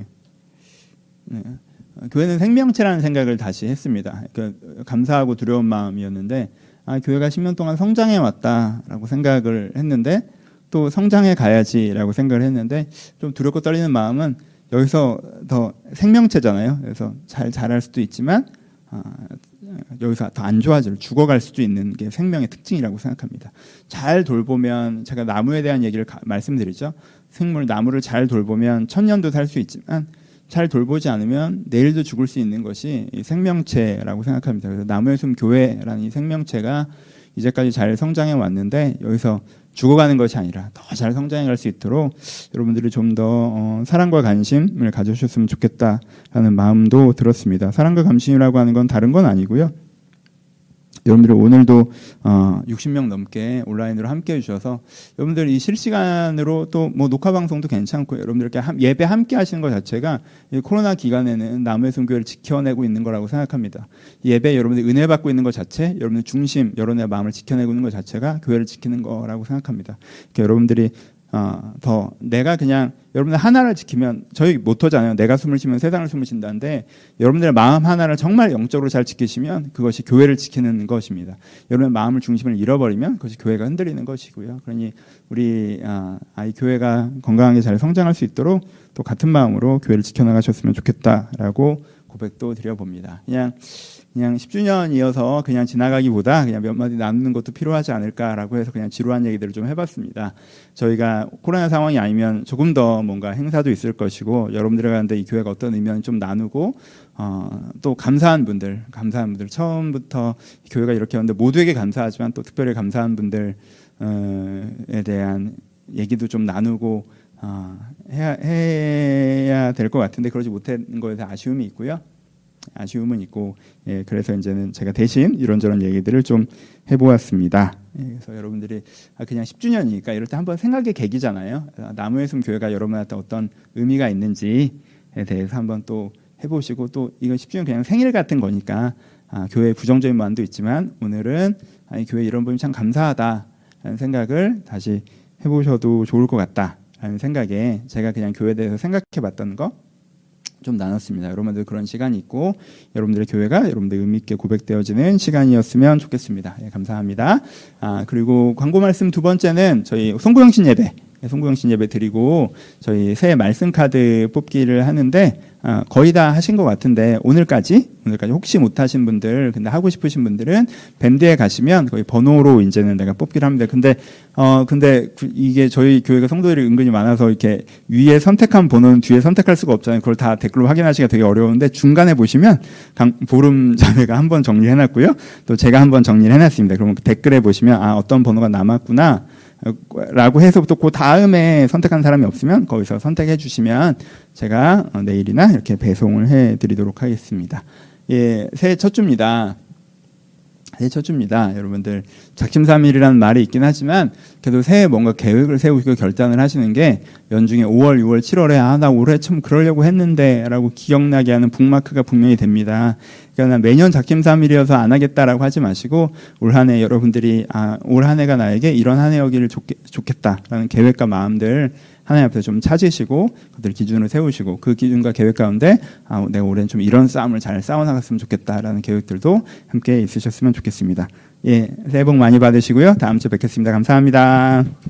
교회는 생명체라는 생각을 다시 했습니다. 그러니까 감사하고 두려운 마음이었는데, 교회가 10년 동안 성장해 왔다라고 생각을 했는데, 또 성장해 가야지라고 생각을 했는데, 좀 두렵고 떨리는 마음은 여기서 더 생명체잖아요. 그래서 잘 자랄 수도 있지만 여기서 더 안 좋아질, 죽어갈 수도 있는 게 생명의 특징이라고 생각합니다. 잘 돌보면, 제가 나무에 대한 얘기를 말씀드리죠. 생물 나무를 잘 돌보면 1000년도 살 수 있지만 잘 돌보지 않으면 내일도 죽을 수 있는 것이 이 생명체라고 생각합니다. 그래서 나무의 숨 교회라는 이 생명체가 이제까지 잘 성장해 왔는데 여기서 죽어가는 것이 아니라 더 잘 성장해 갈 수 있도록 여러분들이 좀 더 사랑과 관심을 가져주셨으면 좋겠다라는 마음도 들었습니다. 사랑과 관심이라고 하는 건 다른 건 아니고요. 여러분들이 오늘도 60명 넘게 온라인으로 함께 해주셔서 여러분들 이 실시간으로 또 뭐 녹화 방송도 괜찮고 여러분들 이렇게 예배 함께 하시는 것 자체가 이 코로나 기간에는 나무의 숨 교회를 지켜내고 있는 거라고 생각합니다. 예배 여러분들 은혜 받고 있는 것 자체, 여러분들 중심, 여러분의 마음을 지켜내고 있는 것 자체가 교회를 지키는 거라고 생각합니다. 여러분들이 더 내가 그냥 여러분들 하나를 지키면 저희 모토잖아요. 내가 숨을 쉬면 세상을 숨을 쉰다는데 여러분들의 마음 하나를 정말 영적으로 잘 지키시면 그것이 교회를 지키는 것입니다. 여러분의 마음을 중심을 잃어버리면 그것이 교회가 흔들리는 것이고요. 그러니 우리 아이 교회가 건강하게 잘 성장할 수 있도록 또 같은 마음으로 교회를 지켜나가셨으면 좋겠다라고 고백도 드려봅니다. 그냥 10주년이어서 그냥 지나가기보다 그냥 몇 마디 나누는 것도 필요하지 않을까라고 해서 그냥 지루한 얘기들을 좀 해봤습니다. 저희가 코로나 상황이 아니면 조금 더 뭔가 행사도 있을 것이고 여러분들이 가는데 이 교회가 어떤 의미인지 좀 나누고 또 감사한 분들 처음부터 교회가 이렇게 왔는데 모두에게 감사하지만 또 특별히 감사한 분들에 대한 얘기도 좀 나누고 해야 될 것 같은데 그러지 못한 거에 대해서 아쉬움이 있고요. 아쉬움은 있고 그래서 이제는 제가 대신 이런저런 얘기들을 좀 해보았습니다. 그래서 여러분들이 그냥 10주년이니까 이럴 때 한번 생각의 계기잖아요. 나무의 숨 교회가 여러분한테 어떤 의미가 있는지에 대해서 한번 또 해보시고 또 이건 10주년 그냥 생일 같은 거니까 교회의 부정적인 마음도 있지만 오늘은 교회 이런 분이 참 감사하다라는 생각을 다시 해보셔도 좋을 것 같다라는 생각에 제가 그냥 교회에 대해서 생각해봤던 거 좀 나눴습니다. 여러분들 그런 시간이 있고 여러분들의 교회가 여러분들 의미 있게 고백되어지는 시간이었으면 좋겠습니다. 감사합니다. 그리고 광고 말씀 두 번째는 저희 송구영신 예배 드리고 저희 새해 말씀 카드 뽑기를 하는데 거의 다 하신 것 같은데 오늘까지 혹시 못 하신 분들 근데 하고 싶으신 분들은 밴드에 가시면 거의 번호로 이제는 내가 뽑기를 합니다. 근데 이게 저희 교회가 성도들이 은근히 많아서 이렇게 위에 선택한 번호는 뒤에 선택할 수가 없잖아요. 그걸 다 댓글로 확인하시기가 되게 어려운데 중간에 보시면 보름 자매가 한번 정리해놨고요. 또 제가 한번 정리를 해놨습니다. 그러면 댓글에 보시면 어떤 번호가 남았구나 라고 해서부터 그 다음에 선택한 사람이 없으면 거기서 선택해 주시면 제가 내일이나 이렇게 배송을 해 드리도록 하겠습니다. 새해 첫 주입니다. 여러분들 작심삼일이라는 말이 있긴 하지만 그래도 새해 뭔가 계획을 세우시고 결단을 하시는 게 연중에 5월, 6월, 7월에 나 올해 참 그러려고 했는데 라고 기억나게 하는 북마크가 분명히 됩니다. 그러니까 매년 작심삼일이어서 안 하겠다라고 하지 마시고 올 한 해 여러분들이 올 한 해가 나에게 이런 한 해여기를 좋겠다라는 계획과 마음들 하나님 앞에서 좀 찾으시고 그들 기준을 세우시고 그 기준과 계획 가운데 내가 올해는 좀 이런 싸움을 잘 싸워나갔으면 좋겠다라는 계획들도 함께 있으셨으면 좋겠습니다. 새해 복 많이 받으시고요. 다음 주에 뵙겠습니다. 감사합니다.